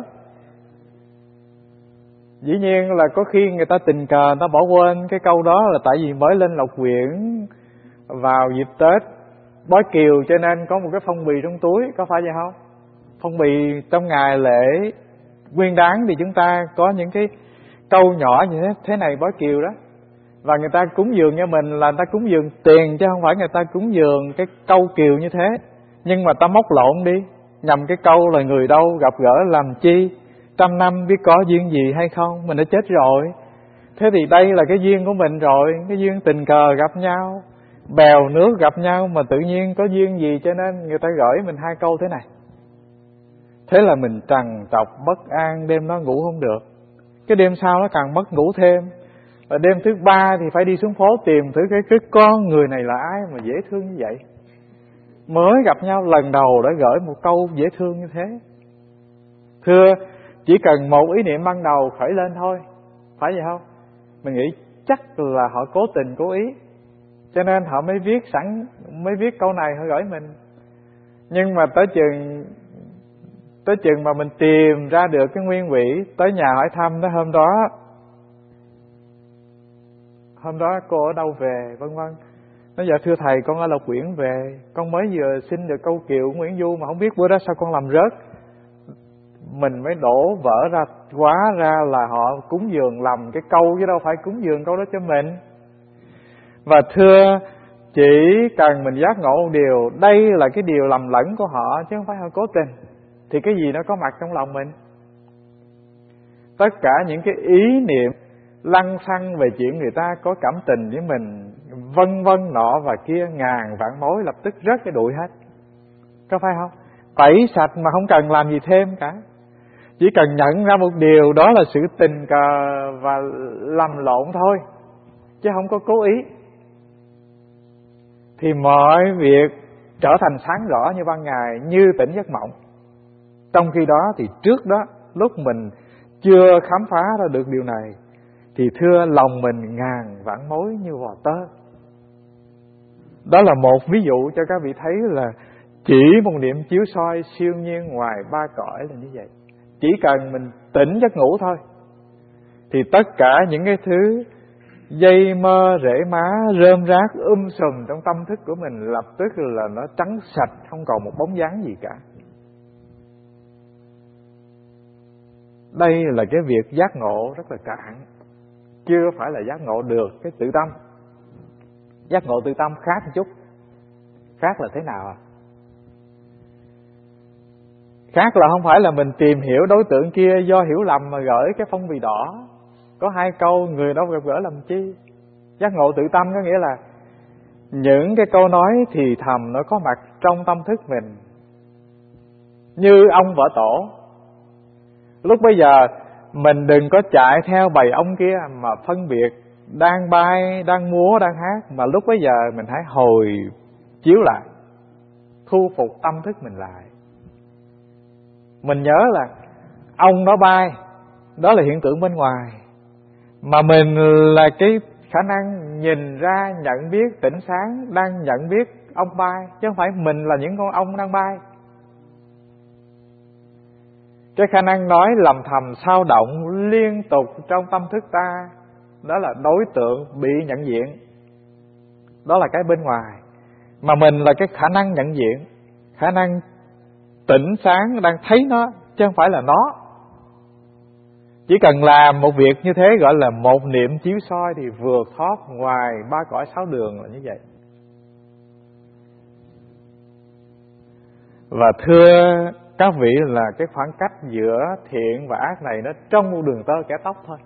Dĩ nhiên là có khi người ta tình cờ người ta bỏ quên cái câu đó, là tại vì mới lên Lộc Quyển vào dịp Tết Bói Kiều cho nên có một cái phong bì trong túi, có phải vậy không? Phong bì trong ngày lễ Nguyên Đán thì chúng ta có những cái câu nhỏ như thế, thế này Bói Kiều đó. Và người ta cúng dường cho mình là người ta cúng dường tiền, chứ không phải người ta cúng dường cái câu kiều như thế. Nhưng mà ta móc lộn đi, nhằm cái câu là người đâu gặp gỡ làm chi, trăm năm biết có duyên gì hay không. Mình đã chết rồi. Thế thì đây là cái duyên của mình rồi, cái duyên tình cờ gặp nhau, bèo nước gặp nhau mà tự nhiên có duyên gì, cho nên người ta gửi mình hai câu thế này. Thế là mình trằn trọc bất an, đêm đó ngủ không được. Cái đêm sau nó càng mất ngủ thêm. Và đêm thứ ba thì phải đi xuống phố tìm thử cái, cái con người này là ai mà dễ thương như vậy. Mới gặp nhau lần đầu đã gửi một câu dễ thương như thế. Thưa, chỉ cần một ý niệm ban đầu khởi lên thôi, phải vậy không? Mình nghĩ chắc là họ cố tình cố ý, cho nên họ mới viết sẵn, mới viết câu này họ gửi mình. Nhưng mà tới chừng tới chừng mà mình tìm ra được cái nguyên quỷ, tới nhà hỏi thăm đó, hôm đó hôm đó cô ở đâu về, vân vân. Nói dạ thưa thầy, con ở Lộc Quyển về, con mới vừa xin được câu kiệu Nguyễn Du mà không biết bữa đó sao con làm rớt. Mình mới đổ vỡ ra, hóa ra là họ cúng dường lầm cái câu chứ đâu phải cúng dường câu đó cho mình. Và thưa, chỉ cần mình giác ngộ một điều, đây là cái điều lầm lẫn của họ chứ không phải họ cố tình, thì cái gì nó có mặt trong lòng mình. Tất cả những cái ý niệm lăng xăng về chuyện người ta có cảm tình với mình, vân vân nọ và kia, ngàn vạn mối lập tức rớt cái đuổi hết. Có phải không? Tẩy sạch mà không cần làm gì thêm cả. Chỉ cần nhận ra một điều, đó là sự tình cờ và lầm lộn thôi, chứ không có cố ý, thì mọi việc trở thành sáng rõ như ban ngày, như tỉnh giấc mộng. Trong khi đó thì trước đó, lúc mình chưa khám phá ra được điều này, thì thưa lòng mình ngàn vạn mối như vò tơ. Đó là một ví dụ cho các vị thấy là chỉ một niệm chiếu soi siêu nhiên ngoài ba cõi là như vậy. Chỉ cần mình tỉnh giấc ngủ thôi, thì tất cả những cái thứ dây mơ rễ má rơm rác um sùm trong tâm thức của mình lập tức là nó trắng sạch, không còn một bóng dáng gì cả. Đây là cái việc giác ngộ rất là cạn, chưa phải là giác ngộ được cái tự tâm. Giác ngộ tự tâm khác một chút. Khác là thế nào à? Khác là không phải là mình tìm hiểu đối tượng kia do hiểu lầm mà gửi cái phong bì đỏ, có hai câu người đó gặp gỡ làm chi. Giác ngộ tự tâm có nghĩa là những cái câu nói thì thầm nó có mặt trong tâm thức mình, như ông vợ tổ. Lúc bây giờ mình đừng có chạy theo bầy ông kia mà phân biệt đang bay, đang múa, đang hát, mà lúc bấy giờ mình hãy hồi chiếu lại, thu phục tâm thức mình lại. Mình nhớ là ông nó bay, đó là hiện tượng bên ngoài, mà mình là cái khả năng nhìn ra, nhận biết, tỉnh sáng, đang nhận biết ông bay, chứ không phải mình là những con ong đang bay. Cái khả năng nói lầm thầm sao động liên tục trong tâm thức ta, đó là đối tượng bị nhận diện, đó là cái bên ngoài. Mà mình là cái khả năng nhận diện, khả năng tỉnh sáng đang thấy nó, chứ không phải là nó. Chỉ cần làm một việc như thế gọi là một niệm chiếu soi thì vượt thoát ngoài ba cõi sáu đường là như vậy. Và thưa các vị là cái khoảng cách giữa thiện và ác này nó trong một đường tơ kẻ tóc thôi.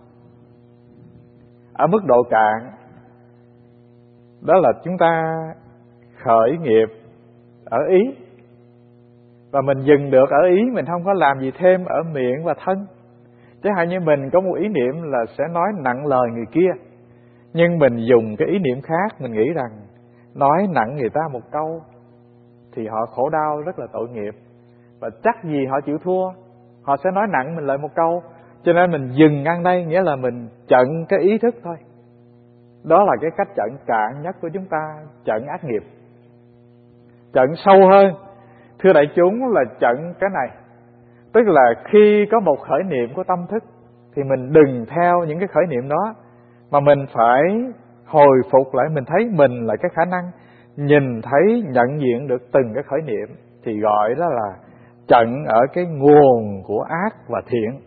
Ở mức độ cạn, đó là chúng ta khởi nghiệp ở ý, và mình dừng được ở ý, mình không có làm gì thêm ở miệng và thân. Chứ hạn như mình có một ý niệm là sẽ nói nặng lời người kia, nhưng mình dùng cái ý niệm khác, mình nghĩ rằng nói nặng người ta một câu thì họ khổ đau rất là tội nghiệp, và chắc gì họ chịu thua, họ sẽ nói nặng mình lại một câu. Cho nên mình dừng ngang đây, nghĩa là mình chặn cái ý thức thôi. Đó là cái cách chặn cạn nhất của chúng ta, chặn ác nghiệp. Chặn sâu hơn, thưa đại chúng, là chặn cái này. Tức là khi có một khởi niệm của tâm thức thì mình đừng theo những cái khởi niệm đó, mà mình phải hồi phục lại. Mình thấy mình là cái khả năng nhìn thấy, nhận diện được từng cái khởi niệm, thì gọi đó là chặn ở cái nguồn của ác và thiện.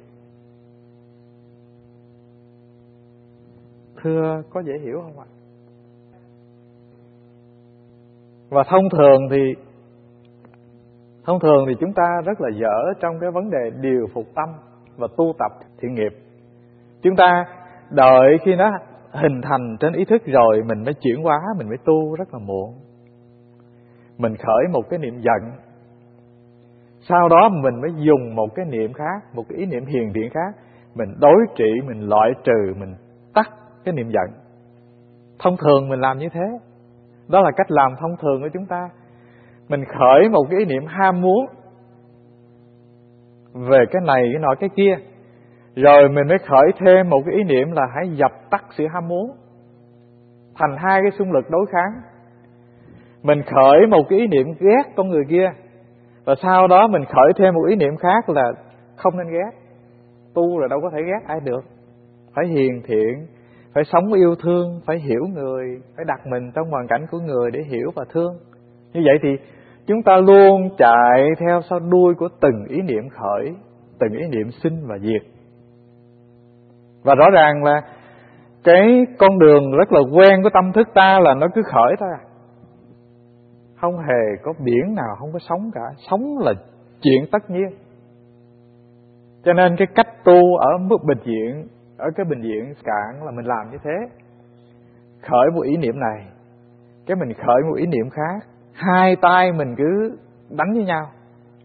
Thưa, có dễ hiểu không ạ? Và thông thường thì Thông thường thì chúng ta rất là dở trong cái vấn đề điều phục tâm và tu tập thiện nghiệp. Chúng ta đợi khi nó hình thành trên ý thức rồi mình mới chuyển hóa, mình mới tu rất là muộn. Mình khởi một cái niệm giận, sau đó mình mới dùng một cái niệm khác, một cái ý niệm hiền thiện khác, mình đối trị, mình loại trừ, mình tắt cái niệm giận. Thông thường mình làm như thế. Đó là cách làm thông thường của chúng ta. Mình khởi một cái ý niệm ham muốn, về cái này cái nọ cái kia. Rồi mình mới khởi thêm một cái ý niệm là hãy dập tắt sự ham muốn, thành hai cái xung lực đối kháng. Mình khởi một cái ý niệm ghét con người kia, và sau đó mình khởi thêm một ý niệm khác là không nên ghét. Tu là đâu có thể ghét ai được. Phải hiền thiện, phải sống yêu thương, phải hiểu người, phải đặt mình trong hoàn cảnh của người để hiểu và thương. Như vậy thì chúng ta luôn chạy theo sau đuôi của từng ý niệm khởi, từng ý niệm sinh và diệt. Và rõ ràng là cái con đường rất là quen của tâm thức ta là nó cứ khởi thôi à. Không hề có biển nào không có sóng cả. Sóng là chuyện tất nhiên. Cho nên cái cách tu ở mức bình diện, ở cái bình diện cạn là mình làm như thế. Khởi một ý niệm này, cái mình khởi một ý niệm khác, hai tay mình cứ đánh với nhau,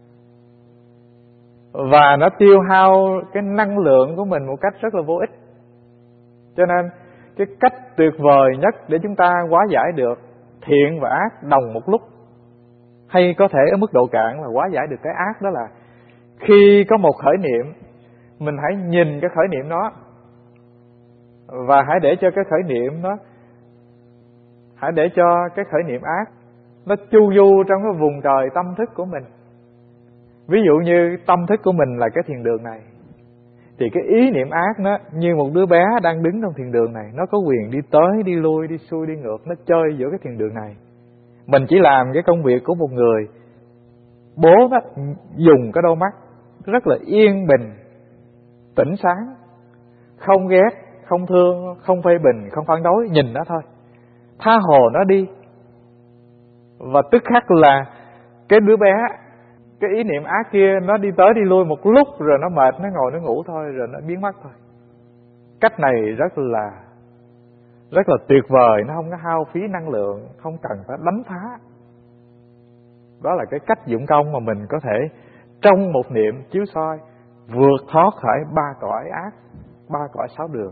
và nó tiêu hao cái năng lượng của mình một cách rất là vô ích. Cho nên cái cách tuyệt vời nhất để chúng ta hóa giải được thiện và ác đồng một lúc, hay có thể ở mức độ cạn là hóa giải được cái ác, đó là khi có một khởi niệm, mình hãy nhìn cái khởi niệm đó, và hãy để cho cái khởi niệm đó, hãy để cho cái khởi niệm ác nó chu du trong cái vùng trời tâm thức của mình. Ví dụ như tâm thức của mình là cái thiền đường này, thì cái ý niệm ác nó như một đứa bé đang đứng trong thiền đường này, nó có quyền đi tới, đi lui, đi xuôi, đi ngược, nó chơi giữa cái thiền đường này. Mình chỉ làm cái công việc của một người bố đó, dùng cái đôi mắt rất là yên bình, tỉnh sáng, không ghét, không thương, không phê bình, không phản đối, nhìn nó thôi, tha hồ nó đi. Và tức khắc là cái đứa bé, cái ý niệm ác kia nó đi tới đi lui một lúc, rồi nó mệt, nó ngồi nó ngủ thôi, rồi nó biến mất thôi. Cách này rất là rất là tuyệt vời, nó không có hao phí năng lượng, không cần phải đánh phá. Đó là cái cách dụng công mà mình có thể trong một niệm chiếu soi vượt thoát khỏi ba cõi ác, ba cõi sáu đường.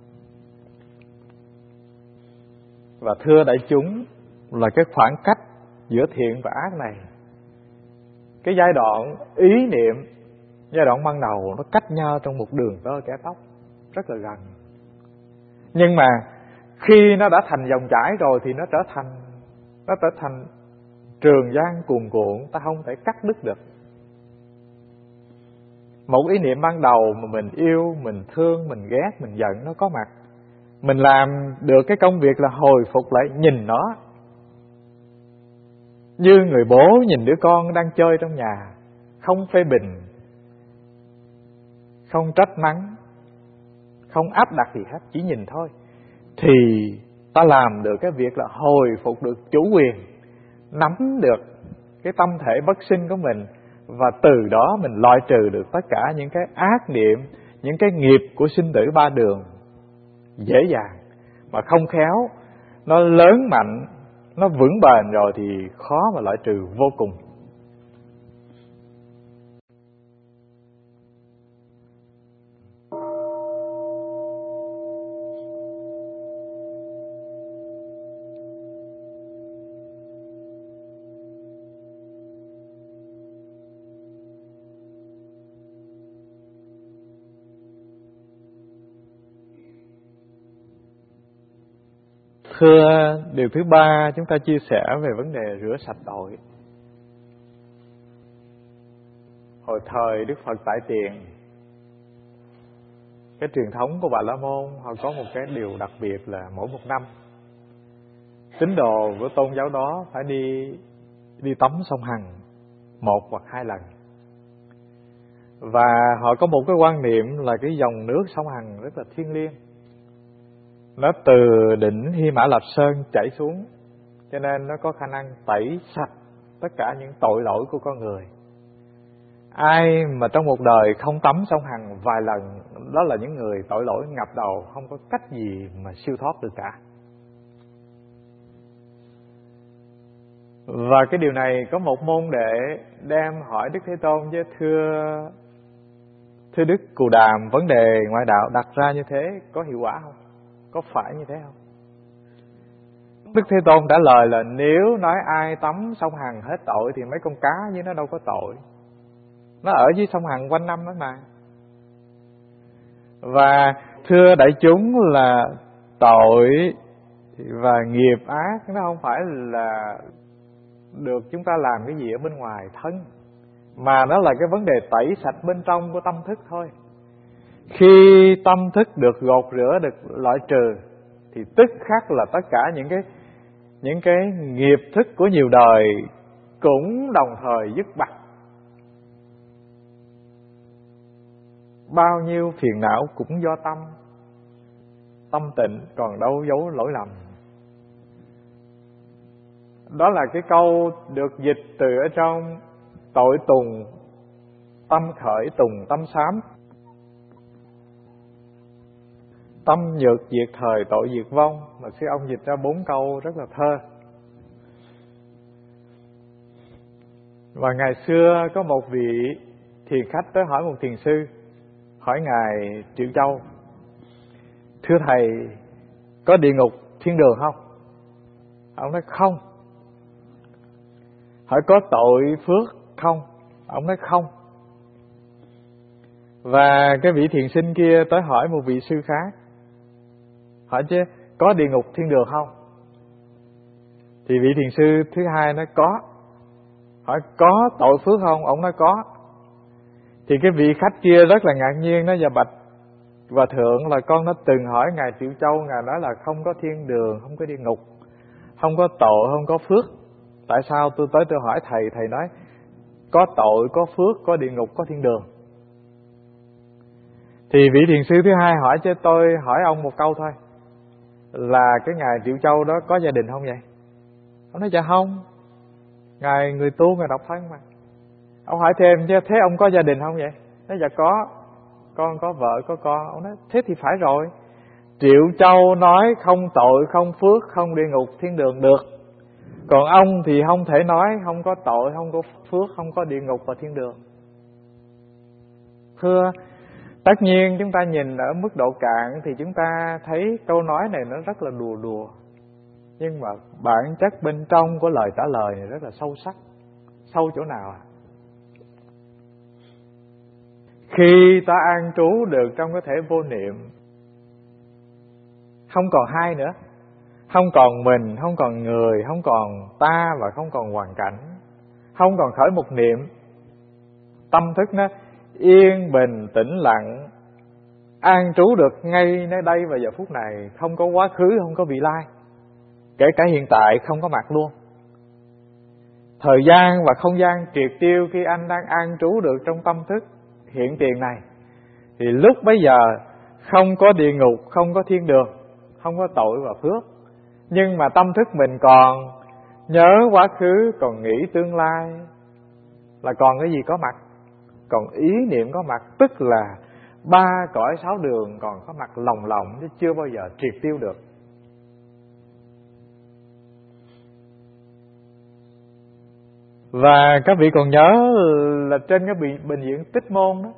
Và thưa đại chúng, là cái khoảng cách giữa thiện và ác này, cái giai đoạn ý niệm, giai đoạn ban đầu nó cách nhau trong một đường tơ kẻ tóc, rất là gần. Nhưng mà khi nó đã thành dòng chảy rồi thì nó trở thành nó trở thành trường giang cuồn cuộn, ta không thể cắt đứt được. Một ý niệm ban đầu mà mình yêu, mình thương, mình ghét, mình giận nó có mặt, mình làm được cái công việc là hồi phục lại, nhìn nó như người bố nhìn đứa con đang chơi trong nhà, không phê bình, không trách mắng, không áp đặt gì hết, chỉ nhìn thôi, thì ta làm được cái việc là hồi phục được chủ quyền, nắm được cái tâm thể bất sinh của mình, và từ đó mình loại trừ được tất cả những cái ác niệm, những cái nghiệp của sinh tử ba đường dễ dàng. Mà không khéo nó lớn mạnh, nó vững bền rồi thì khó mà loại trừ vô cùng. Thưa, điều thứ ba chúng ta chia sẻ về vấn đề rửa sạch tội. Hồi thời Đức Phật tại Tiền, cái truyền thống của Bà La Môn, họ có một cái điều đặc biệt là mỗi một năm tín đồ của tôn giáo đó phải đi đi tắm sông Hằng một hoặc hai lần. Và họ có một cái quan niệm là cái dòng nước sông Hằng rất là thiêng liêng, nó từ đỉnh Hy Mã Lạp Sơn chảy xuống, cho nên nó có khả năng tẩy sạch tất cả những tội lỗi của con người. Ai mà trong một đời không tắm sông Hằng vài lần, đó là những người tội lỗi ngập đầu, không có cách gì mà siêu thoát được cả. Và cái điều này có một môn đệ đem hỏi Đức Thế Tôn với: thưa thưa Đức Cù Đàm, vấn đề ngoại đạo đặt ra như thế có hiệu quả không? Có phải như thế không? Đức Thế Tôn trả lời là nếu nói ai tắm sông Hằng hết tội thì mấy con cá với nó đâu có tội. nó ở dưới sông Hằng quanh năm đó mà. Và thưa đại chúng là tội và nghiệp ác nó không phải là được chúng ta làm cái gì ở bên ngoài thân, mà nó là cái vấn đề tẩy sạch bên trong của tâm thức thôi. Khi tâm thức được gột rửa, được loại trừ, thì tức khắc là tất cả những cái những cái nghiệp thức của nhiều đời cũng đồng thời dứt bặt. Bao nhiêu phiền não cũng do tâm. Tâm tịnh còn đâu giấu lỗi lầm. Đó là cái câu được dịch từ ở trong Tội Tùng Tâm Khởi Tùng Tâm Sám. Tâm nhược diệt thời tội diệt vong, mà sư ông dịch ra bốn câu rất là thơ. Và ngày xưa có một vị thiền khách tới hỏi một thiền sư, hỏi ngài Triệu Châu: thưa thầy, có địa ngục thiên đường không? Ông nói không. Hỏi có tội phước không? Ông nói không. Và cái vị thiền sinh kia tới hỏi một vị sư khác, hỏi chứ có địa ngục thiên đường không? Thì vị thiền sư thứ hai nói có. Hỏi có tội phước không? Ông nói có. Thì cái vị khách kia rất là ngạc nhiên, nói: dạ bạch Hòa thượng, là con đã từng hỏi ngài Triệu Châu, ngài nói là không có thiên đường, không có địa ngục, không có tội, không có phước. Tại sao tôi tới tôi hỏi thầy, thầy nói có tội, có phước, có địa ngục, có thiên đường? Thì vị thiền sư thứ hai hỏi chứ tôi hỏi ông một câu thôi, là cái ngài Triệu Châu đó có gia đình không vậy? Ông nói dạ không, ngài người tu, ngài độc thân mà. Ông hỏi thêm chứ thế ông có gia đình không vậy? Nói dạ có, con có vợ có con. Ông nói thế thì phải rồi, Triệu Châu nói không tội, không phước, không địa ngục, thiên đường được. Còn ông thì không thể nói không có tội, không có phước, không có địa ngục và thiên đường. Thưa, tất nhiên chúng ta nhìn ở mức độ cạn thì chúng ta thấy câu nói này nó rất là đùa đùa. Nhưng mà bản chất bên trong của lời trả lời này rất là sâu sắc. Sâu chỗ nào à? Khi ta an trú được trong cái thể vô niệm, không còn hai nữa, không còn mình, không còn người, không còn ta và không còn hoàn cảnh, không còn khởi một niệm, tâm thức nó yên bình tĩnh lặng, an trú được ngay nơi đây và giờ phút này, không có quá khứ, không có vị lai, kể cả hiện tại không có mặt luôn. Thời gian và không gian triệt tiêu khi anh đang an trú được trong tâm thức hiện tiền này, thì lúc bấy giờ không có địa ngục, không có thiên đường, không có tội và phước. Nhưng mà tâm thức mình còn nhớ quá khứ, còn nghĩ tương lai, là còn cái gì có mặt? Còn ý niệm có mặt, tức là ba cõi sáu đường còn có mặt lồng lộng chứ chưa bao giờ triệt tiêu được. Và các vị còn nhớ là trên cái bệnh viện Tích Môn đó,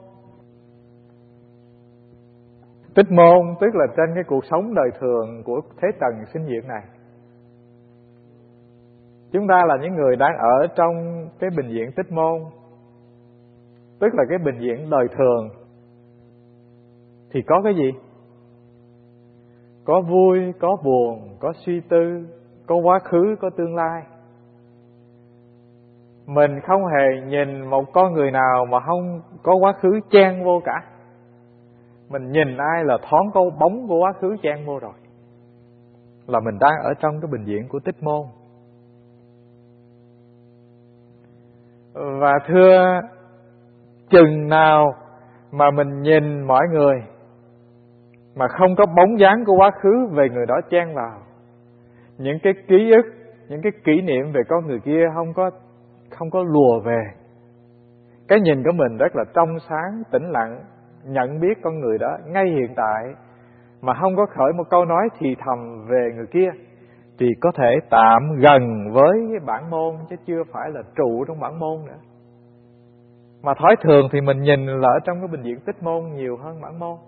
Tích Môn tức là trên cái cuộc sống đời thường của thế trần sinh diệt này, chúng ta là những người đang ở trong cái bệnh viện Tích Môn, tức là cái bệnh viện đời thường, thì có cái gì? Có vui, có buồn, có suy tư, có quá khứ, có tương lai. Mình không hề nhìn một con người nào mà không có quá khứ chen vô cả. Mình nhìn ai là thoáng có bóng của quá khứ chen vô rồi. Là mình đang ở trong cái bệnh viện của Tích Môn. Và thưa, chừng nào mà mình nhìn mọi người mà không có bóng dáng của quá khứ về người đó chen vào, những cái ký ức, những cái kỷ niệm về con người kia không có không có lùa về, cái nhìn của mình rất là trong sáng, tĩnh lặng, nhận biết con người đó ngay hiện tại, mà không có khởi một câu nói thì thầm về người kia, thì có thể tạm gần với cái bản môn, chứ chưa phải là trụ trong bản môn nữa. Mà thói thường thì mình nhìn là ở trong cái bệnh viện Tích Môn nhiều hơn bản môn.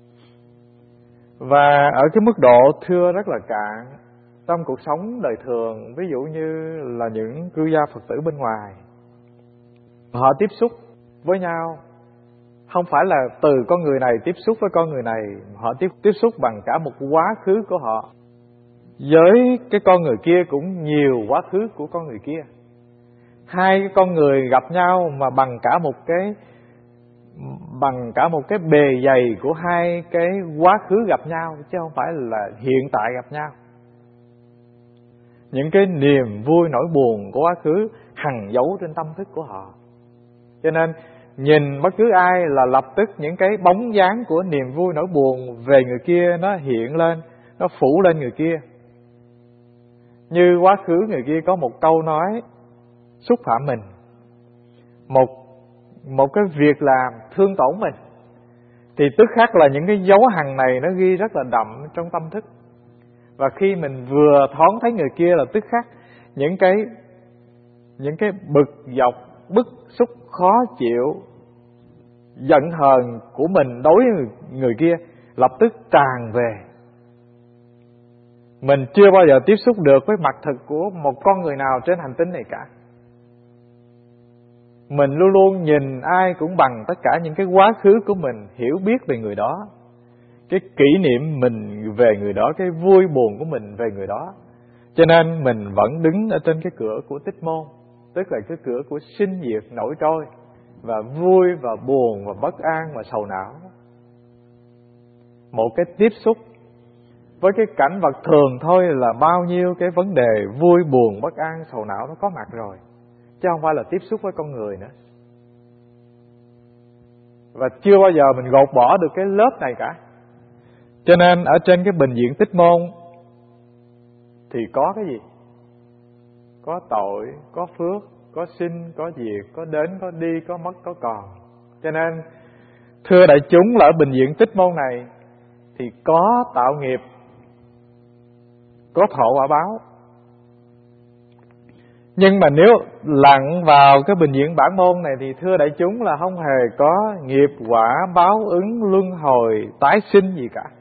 Và ở cái mức độ thưa rất là cạn trong cuộc sống đời thường, ví dụ như là những cư gia Phật tử bên ngoài, họ tiếp xúc với nhau. Không phải là từ con người này tiếp xúc với con người này, họ tiếp tiếp xúc bằng cả một quá khứ của họ. Với cái con người kia cũng nhiều quá khứ của con người kia. Hai cái con người gặp nhau mà bằng cả một cái bằng cả một cái bề dày của hai cái quá khứ gặp nhau, chứ không phải là hiện tại gặp nhau. Những cái niềm vui nỗi buồn của quá khứ hằn dấu trên tâm thức của họ. Cho nên nhìn bất cứ ai là lập tức những cái bóng dáng của niềm vui nỗi buồn về người kia nó hiện lên, nó phủ lên người kia. Như quá khứ người kia có một câu nói xúc phạm mình, một một cái việc làm thương tổn mình, thì tức khắc là những cái dấu hằn này nó ghi rất là đậm trong tâm thức. Và khi mình vừa thoáng thấy người kia là tức khắc những cái những cái bực dọc, bức xúc, khó chịu, giận hờn của mình đối với người, người kia lập tức tràn về. Mình chưa bao giờ tiếp xúc được với mặt thực của một con người nào trên hành tinh này cả. Mình luôn luôn nhìn ai cũng bằng tất cả những cái quá khứ của mình, hiểu biết về người đó, cái kỷ niệm mình về người đó, cái vui buồn của mình về người đó. Cho nên mình vẫn đứng ở trên cái cửa của tích môn, tức là cái cửa của sinh diệt nổi trôi, và vui và buồn và bất an và sầu não. Một cái tiếp xúc với cái cảnh vật thường thôi là bao nhiêu cái vấn đề vui buồn bất an sầu não nó có mặt rồi, chứ không phải là tiếp xúc với con người nữa. Và chưa bao giờ mình gột bỏ được cái lớp này cả. Cho nên ở trên cái bình diện tích môn thì có cái gì? Có tội, có phước, có sinh, có diệt, có đến, có đi, có mất, có còn. Cho nên thưa đại chúng là ở bình diện tích môn này thì có tạo nghiệp, có thọ quả báo. Nhưng mà nếu lặn vào cái bình diện bản môn này thì thưa đại chúng là không hề có nghiệp quả báo ứng luân hồi tái sinh gì cả.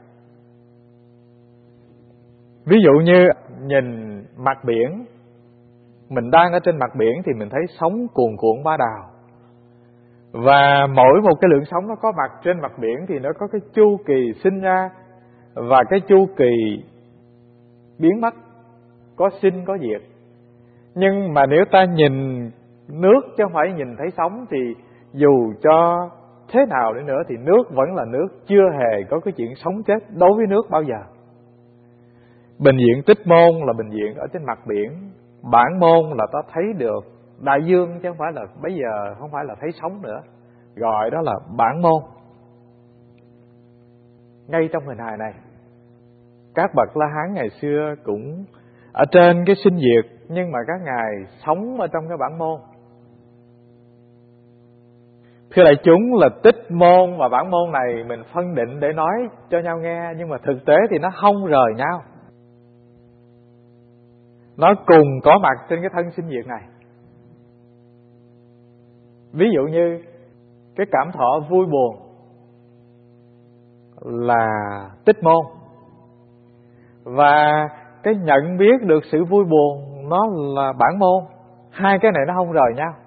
Ví dụ như nhìn mặt biển, mình đang ở trên mặt biển thì mình thấy sóng cuồn cuộn ba đào. Và mỗi một cái lượng sóng nó có mặt trên mặt biển thì nó có cái chu kỳ sinh ra và cái chu kỳ biến mất, có sinh có diệt. Nhưng mà nếu ta nhìn nước chứ không phải nhìn thấy sóng thì dù cho thế nào đi nữa thì nước vẫn là nước, chưa hề có cái chuyện sống chết đối với nước bao giờ. Bình diện tích môn là bình diện ở trên mặt biển, bản môn là ta thấy được đại dương chứ không phải là bây giờ không phải là thấy sóng nữa, gọi đó là bản môn. Ngay trong hình hài này, các bậc La Hán ngày xưa cũng ở trên cái sinh diệt, nhưng mà các ngài sống ở trong cái bản môn. Thưa đại chúng là tích môn và bản môn này mình phân định để nói cho nhau nghe, nhưng mà thực tế thì nó không rời nhau. Nó cùng có mặt trên cái thân sinh diệt này. Ví dụ như cái cảm thọ vui buồn là tích môn, và cái nhận biết được sự vui buồn nó là bản môn. Hai cái này nó không rời nhau.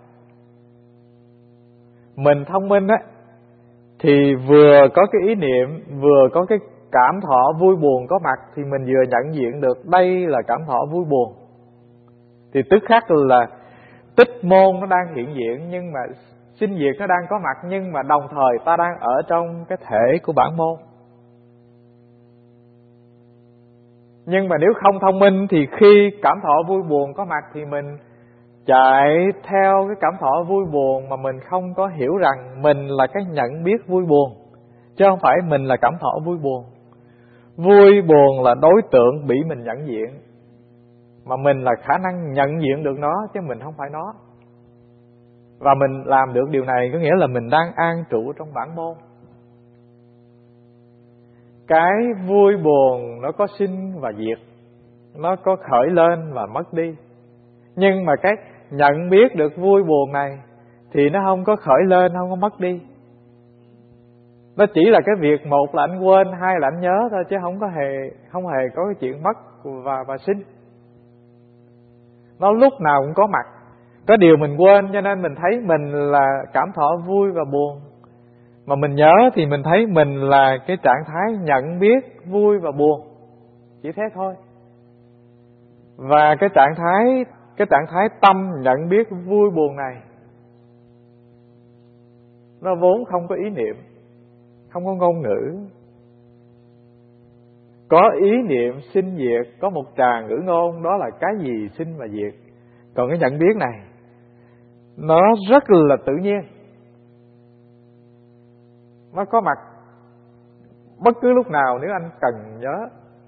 Mình thông minh á thì vừa có cái ý niệm, vừa có cái cảm thọ vui buồn có mặt, thì mình vừa nhận diện được đây là cảm thọ vui buồn, thì tức khắc là tích môn nó đang hiện diện, nhưng mà sinh diệt nó đang có mặt, nhưng mà đồng thời ta đang ở trong cái thể của bản môn. Nhưng mà nếu không thông minh thì khi cảm thọ vui buồn có mặt thì mình chạy theo cái cảm thọ vui buồn mà mình không có hiểu rằng mình là cái nhận biết vui buồn, chứ không phải mình là cảm thọ vui buồn. Vui buồn là đối tượng bị mình nhận diện, mà mình là khả năng nhận diện được nó, chứ mình không phải nó. Và mình làm được điều này có nghĩa là mình đang an trụ trong bản môn. Cái vui buồn nó có sinh và diệt, nó có khởi lên và mất đi. Nhưng mà cái nhận biết được vui buồn này thì nó không có khởi lên, không có mất đi. Nó chỉ là cái việc một là anh quên, hai là anh nhớ thôi, chứ không có hề không hề có cái chuyện mất và và sinh. Nó lúc nào cũng có mặt. Có điều mình quên, cho nên mình thấy mình là cảm thọ vui và buồn. Mà mình nhớ thì mình thấy mình là cái trạng thái nhận biết vui và buồn, chỉ thế thôi. Và cái trạng thái cái trạng thái tâm nhận biết vui buồn này, nó vốn không có ý niệm, không có ngôn ngữ. Có ý niệm sinh diệt, có một tràng ngữ ngôn, đó là cái gì sinh và diệt. Còn cái nhận biết này, nó rất là tự nhiên, nó có mặt bất cứ lúc nào nếu anh cần nhớ.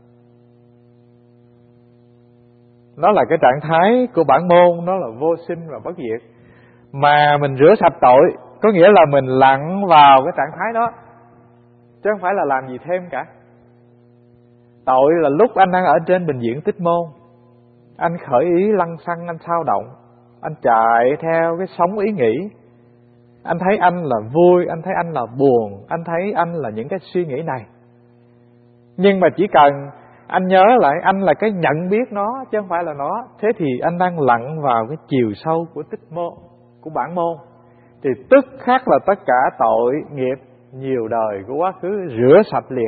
Nó là cái trạng thái của bản môn, nó là vô sinh và bất diệt. Mà mình rửa sạch tội, có nghĩa là mình lặn vào cái trạng thái đó, chứ không phải là làm gì thêm cả. Tội là lúc anh đang ở trên bình diện tích môn, anh khởi ý lăng xăng, anh xao động, anh chạy theo cái sóng ý nghĩ. Anh thấy anh là vui, anh thấy anh là buồn, anh thấy anh là những cái suy nghĩ này. Nhưng mà chỉ cần anh nhớ lại anh là cái nhận biết nó, chứ không phải là nó. Thế thì anh đang lặn vào cái chiều sâu của tích môn, của bản môn. Thì tức khắc là tất cả tội nghiệp nhiều đời của quá khứ rửa sạch liền.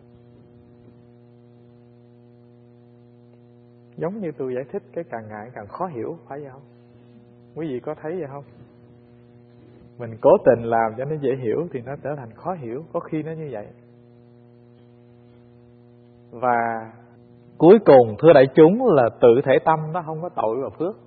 Giống như tôi giải thích, cái càng ngày càng khó hiểu, phải vậy không? Quý vị có thấy vậy không? Mình cố tình làm cho nó dễ hiểu thì nó trở thành khó hiểu, có khi nó như vậy. Và cuối cùng thưa đại chúng là tự thể tâm nó không có tội và phước.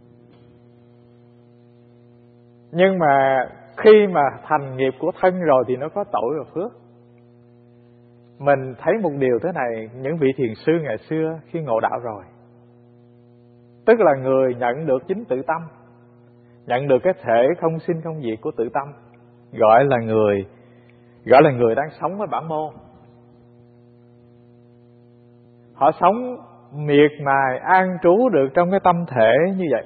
Nhưng mà khi mà thành nghiệp của thân rồi thì nó có tội và phước. Mình thấy một điều thế này, những vị thiền sư ngày xưa khi ngộ đạo rồi, tức là người nhận được chính tự tâm, nhận được cái thể không sinh không diệt của tự tâm, gọi là người gọi là người đang sống với bản môn. Họ sống miệt mài an trú được trong cái tâm thể như vậy.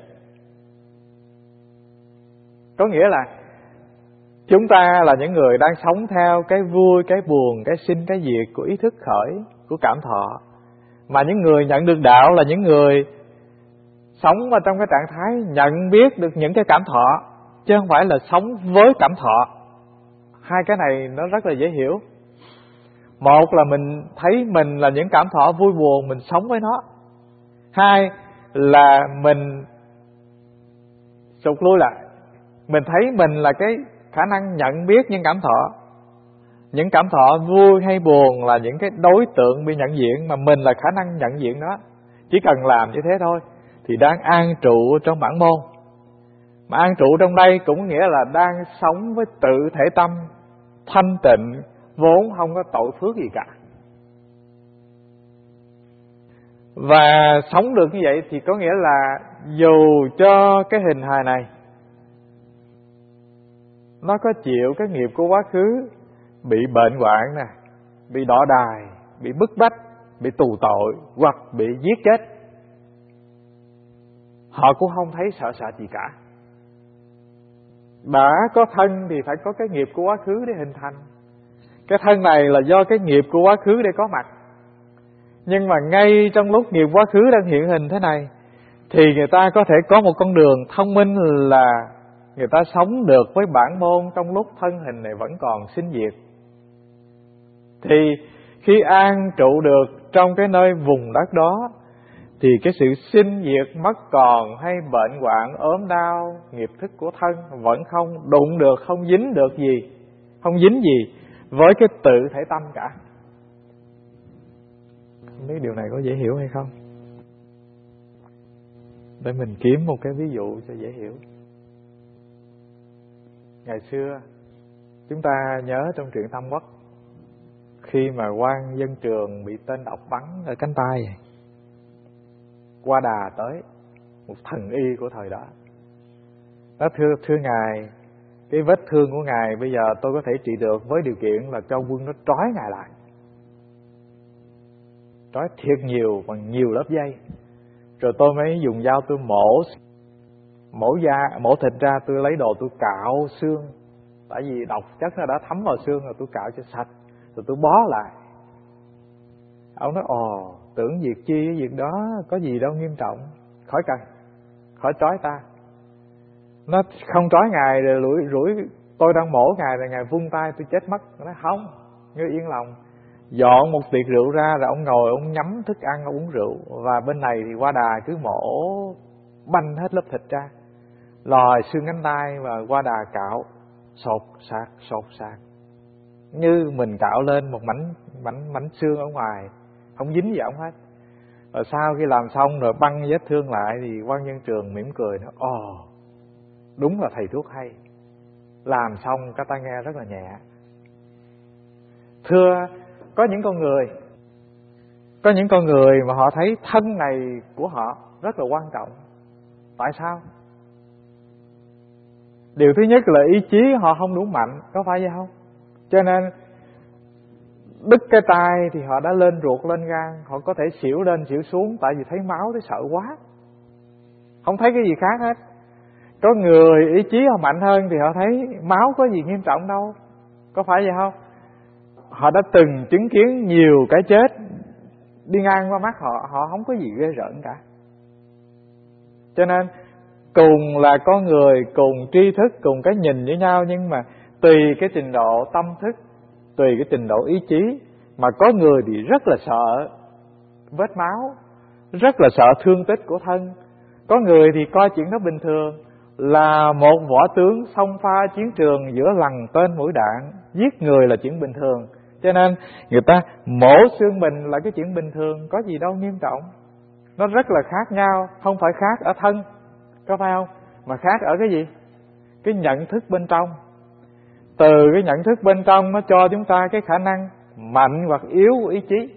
Có nghĩa là chúng ta là những người đang sống theo cái vui, cái buồn, cái sinh, cái diệt của ý thức khởi, của cảm thọ. Mà những người nhận được đạo là những người sống vào trong cái trạng thái nhận biết được những cái cảm thọ, chứ không phải là sống với cảm thọ. Hai cái này nó rất là dễ hiểu. Một là mình thấy mình là những cảm thọ vui buồn, mình sống với nó. Hai là mình sụt lui lại, mình thấy mình là cái khả năng nhận biết những cảm thọ. Những cảm thọ vui hay buồn là những cái đối tượng bị nhận diện, mà mình là khả năng nhận diện đó. Chỉ cần làm như thế thôi thì đang an trụ trong bản môn. Mà an trụ trong đây cũng nghĩa là đang sống với tự thể tâm thanh tịnh, vốn không có tội phước gì cả. Và sống được như vậy thì có nghĩa là dù cho cái hình hài này nó có chịu cái nghiệp của quá khứ, bị bệnh hoạn nè, bị đọa đài, bị bức bách, bị tù tội hoặc bị giết chết, họ cũng không thấy sợ sợ gì cả. Đã có thân thì phải có cái nghiệp của quá khứ để hình thành. Cái thân này là do cái nghiệp của quá khứ để có mặt. Nhưng mà ngay trong lúc nghiệp quá khứ đang hiện hình thế này, thì người ta có thể có một con đường thông minh là người ta sống được với bản môn trong lúc thân hình này vẫn còn sinh diệt. Thì khi an trụ được trong cái nơi vùng đất đó, thì cái sự sinh diệt mất còn hay bệnh hoạn ốm đau nghiệp thức của thân vẫn không đụng được, không dính được gì, không dính gì với cái tự thể tâm cả. Không biết điều này có dễ hiểu hay không? Để mình kiếm một cái ví dụ cho dễ hiểu. Ngày xưa chúng ta nhớ trong truyện Tam Quốc, khi mà quan Dân Trường bị tên độc bắn ở cánh tay, Qua Đà tới, một thần y của thời đó, nó thưa thưa ngài, cái vết thương của ngài bây giờ tôi có thể trị được với điều kiện là cho quân nó trói ngài lại, trói thiệt nhiều bằng nhiều lớp dây, rồi tôi mới dùng dao tôi mổ mổ da mổ thịt ra, tôi lấy đồ tôi cạo xương, tại vì độc chất nó đã thấm vào xương rồi, tôi cạo cho sạch rồi tôi bó lại. Ông nói ồ, tưởng việc chi cái việc đó có gì đâu nghiêm trọng, khỏi cần, khỏi trói ta. Nó không trói Ngài rồi rủi, rủi tôi đang mổ Ngài rồi Ngài vung tay tôi chết mất. Nó nói không, ngươi yên lòng. Dọn một tiệc rượu ra rồi ông ngồi ông nhắm thức ăn ông uống rượu. Và bên này thì Qua Đà cứ mổ banh hết lớp thịt ra, lòi xương cánh tay và Qua Đà cạo sột sạc sột sạc như mình cạo lên một mảnh mảnh mảnh xương ở ngoài, không dính gì ông hết. Rồi sau khi làm xong rồi băng vết thương lại thì Quan Nhân Trường mỉm cười nói: ồ, đúng là thầy thuốc hay. Làm xong các ta nghe rất là nhẹ. Thưa, có những con người Có những con người mà họ thấy thân này của họ rất là quan trọng. Tại sao? Điều thứ nhất là ý chí họ không đủ mạnh, có phải vậy không? Cho nên đứt cái tay thì họ đã lên ruột lên gan, họ có thể xỉu lên xỉu xuống tại vì thấy máu thấy sợ quá, không thấy cái gì khác hết. Có người ý chí họ mạnh hơn thì họ thấy máu có gì nghiêm trọng đâu, có phải vậy không? Họ đã từng chứng kiến nhiều cái chết đi ngang qua mắt họ, họ không có gì ghê rợn cả. Cho nên cùng là con người, cùng tri thức, cùng cái nhìn với nhau, nhưng mà tùy cái trình độ tâm thức, tùy cái trình độ ý chí, mà có người thì rất là sợ vết máu, rất là sợ thương tích của thân. Có người thì coi chuyện đó bình thường, là một võ tướng xông pha chiến trường giữa lằn tên mũi đạn, giết người là chuyện bình thường. Cho nên người ta mổ xương mình là cái chuyện bình thường, có gì đâu nghiêm trọng. Nó rất là khác nhau, không phải khác ở thân, có phải không? Mà khác ở cái gì? Cái nhận thức bên trong. Từ cái nhận thức bên trong nó cho chúng ta cái khả năng mạnh hoặc yếu của ý chí.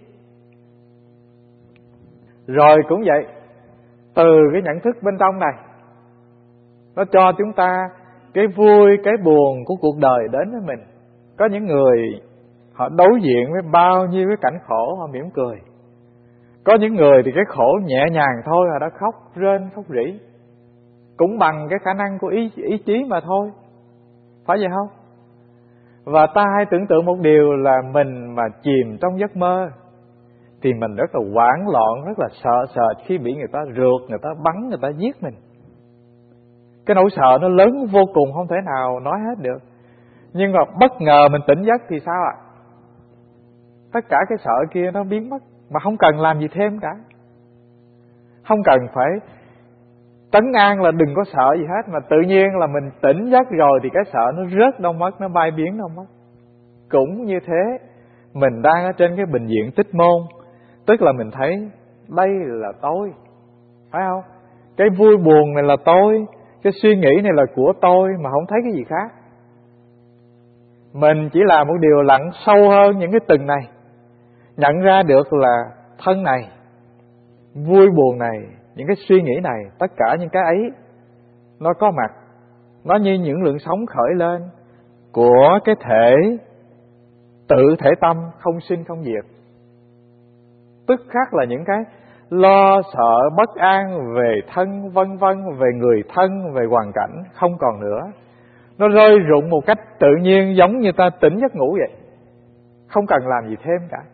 Rồi cũng vậy, từ cái nhận thức bên trong này nó cho chúng ta cái vui, cái buồn của cuộc đời đến với mình. Có những người họ đối diện với bao nhiêu cái cảnh khổ họ mỉm cười. Có những người thì cái khổ nhẹ nhàng thôi họ đã khóc rên khóc rỉ, cũng bằng cái khả năng của ý, ý chí mà thôi, phải vậy không? Và ta hãy tưởng tượng một điều là mình mà chìm trong giấc mơ thì mình rất là hoảng loạn, rất là sợ sệt khi bị người ta rượt, người ta bắn, người ta giết mình. Cái nỗi sợ nó lớn vô cùng, không thể nào nói hết được. Nhưng mà bất ngờ mình tỉnh giấc thì sao ạ? Tất cả cái sợ kia nó biến mất, mà không cần làm gì thêm cả. Không cần phải trấn an là đừng có sợ gì hết, mà tự nhiên là mình tỉnh giấc rồi thì cái sợ nó rớt đâu mất, nó bay biến đâu mất. Cũng như thế, mình đang ở trên cái bệnh viện Tích Môn, tức là mình thấy đây là tôi, phải không? Cái vui buồn này là tôi, cái suy nghĩ này là của tôi, mà không thấy cái gì khác. Mình chỉ làm một điều lặn sâu hơn những cái tầng này, nhận ra được là thân này, vui buồn này, những cái suy nghĩ này, tất cả những cái ấy nó có mặt, nó như những lượng sóng khởi lên của cái thể tự thể tâm không sinh không diệt. Tức khắc là những cái lo sợ bất an về thân vân vân, về người thân, về hoàn cảnh không còn nữa. Nó rơi rụng một cách tự nhiên, giống như ta tỉnh giấc ngủ vậy, không cần làm gì thêm cả.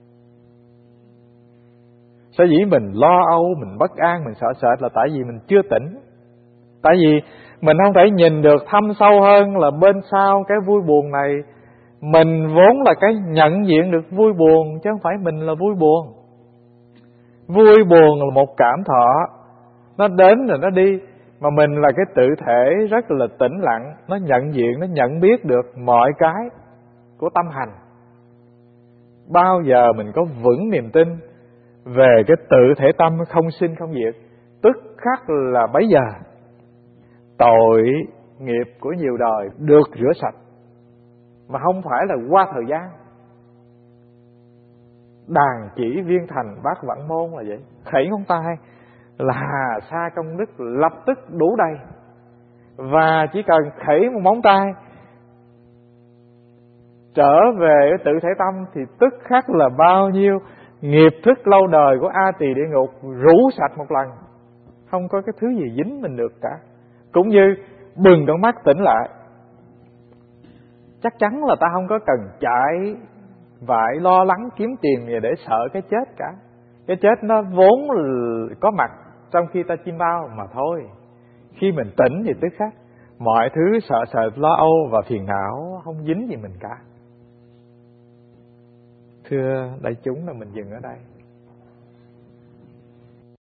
Sở dĩ mình lo âu, mình bất an, mình sợ sệt là tại vì mình chưa tỉnh. Tại vì mình không thể nhìn được thâm sâu hơn là bên sau cái vui buồn này, mình vốn là cái nhận diện được vui buồn, chứ không phải mình là vui buồn. Vui buồn là một cảm thọ, nó đến rồi nó đi, mà mình là cái tự thể rất là tĩnh lặng, nó nhận diện, nó nhận biết được mọi cái của tâm hành. Bao giờ mình có vững niềm tin về cái tự thể tâm không sinh không diệt, tức khắc là bấy giờ tội nghiệp của nhiều đời được rửa sạch, mà không phải là qua thời gian. Đàn chỉ viên thành bát vạn môn là vậy, khẩy ngón tay là hà sa công đức lập tức đủ đầy. Và chỉ cần khẩy một móng tay trở về tự thể tâm thì tức khắc là bao nhiêu nghiệp thức lâu đời của A Tỳ địa ngục rũ sạch một lần, không có cái thứ gì dính mình được cả. Cũng như bừng con mắt tỉnh lại, chắc chắn là ta không có cần chạy vại lo lắng kiếm tiền gì để sợ cái chết cả. Cái chết nó vốn có mặt trong khi ta chim bao mà thôi. Khi mình tỉnh thì tức khắc mọi thứ sợ sệt lo âu và phiền não không dính gì mình cả. Thưa đại chúng, là mình dừng ở đây.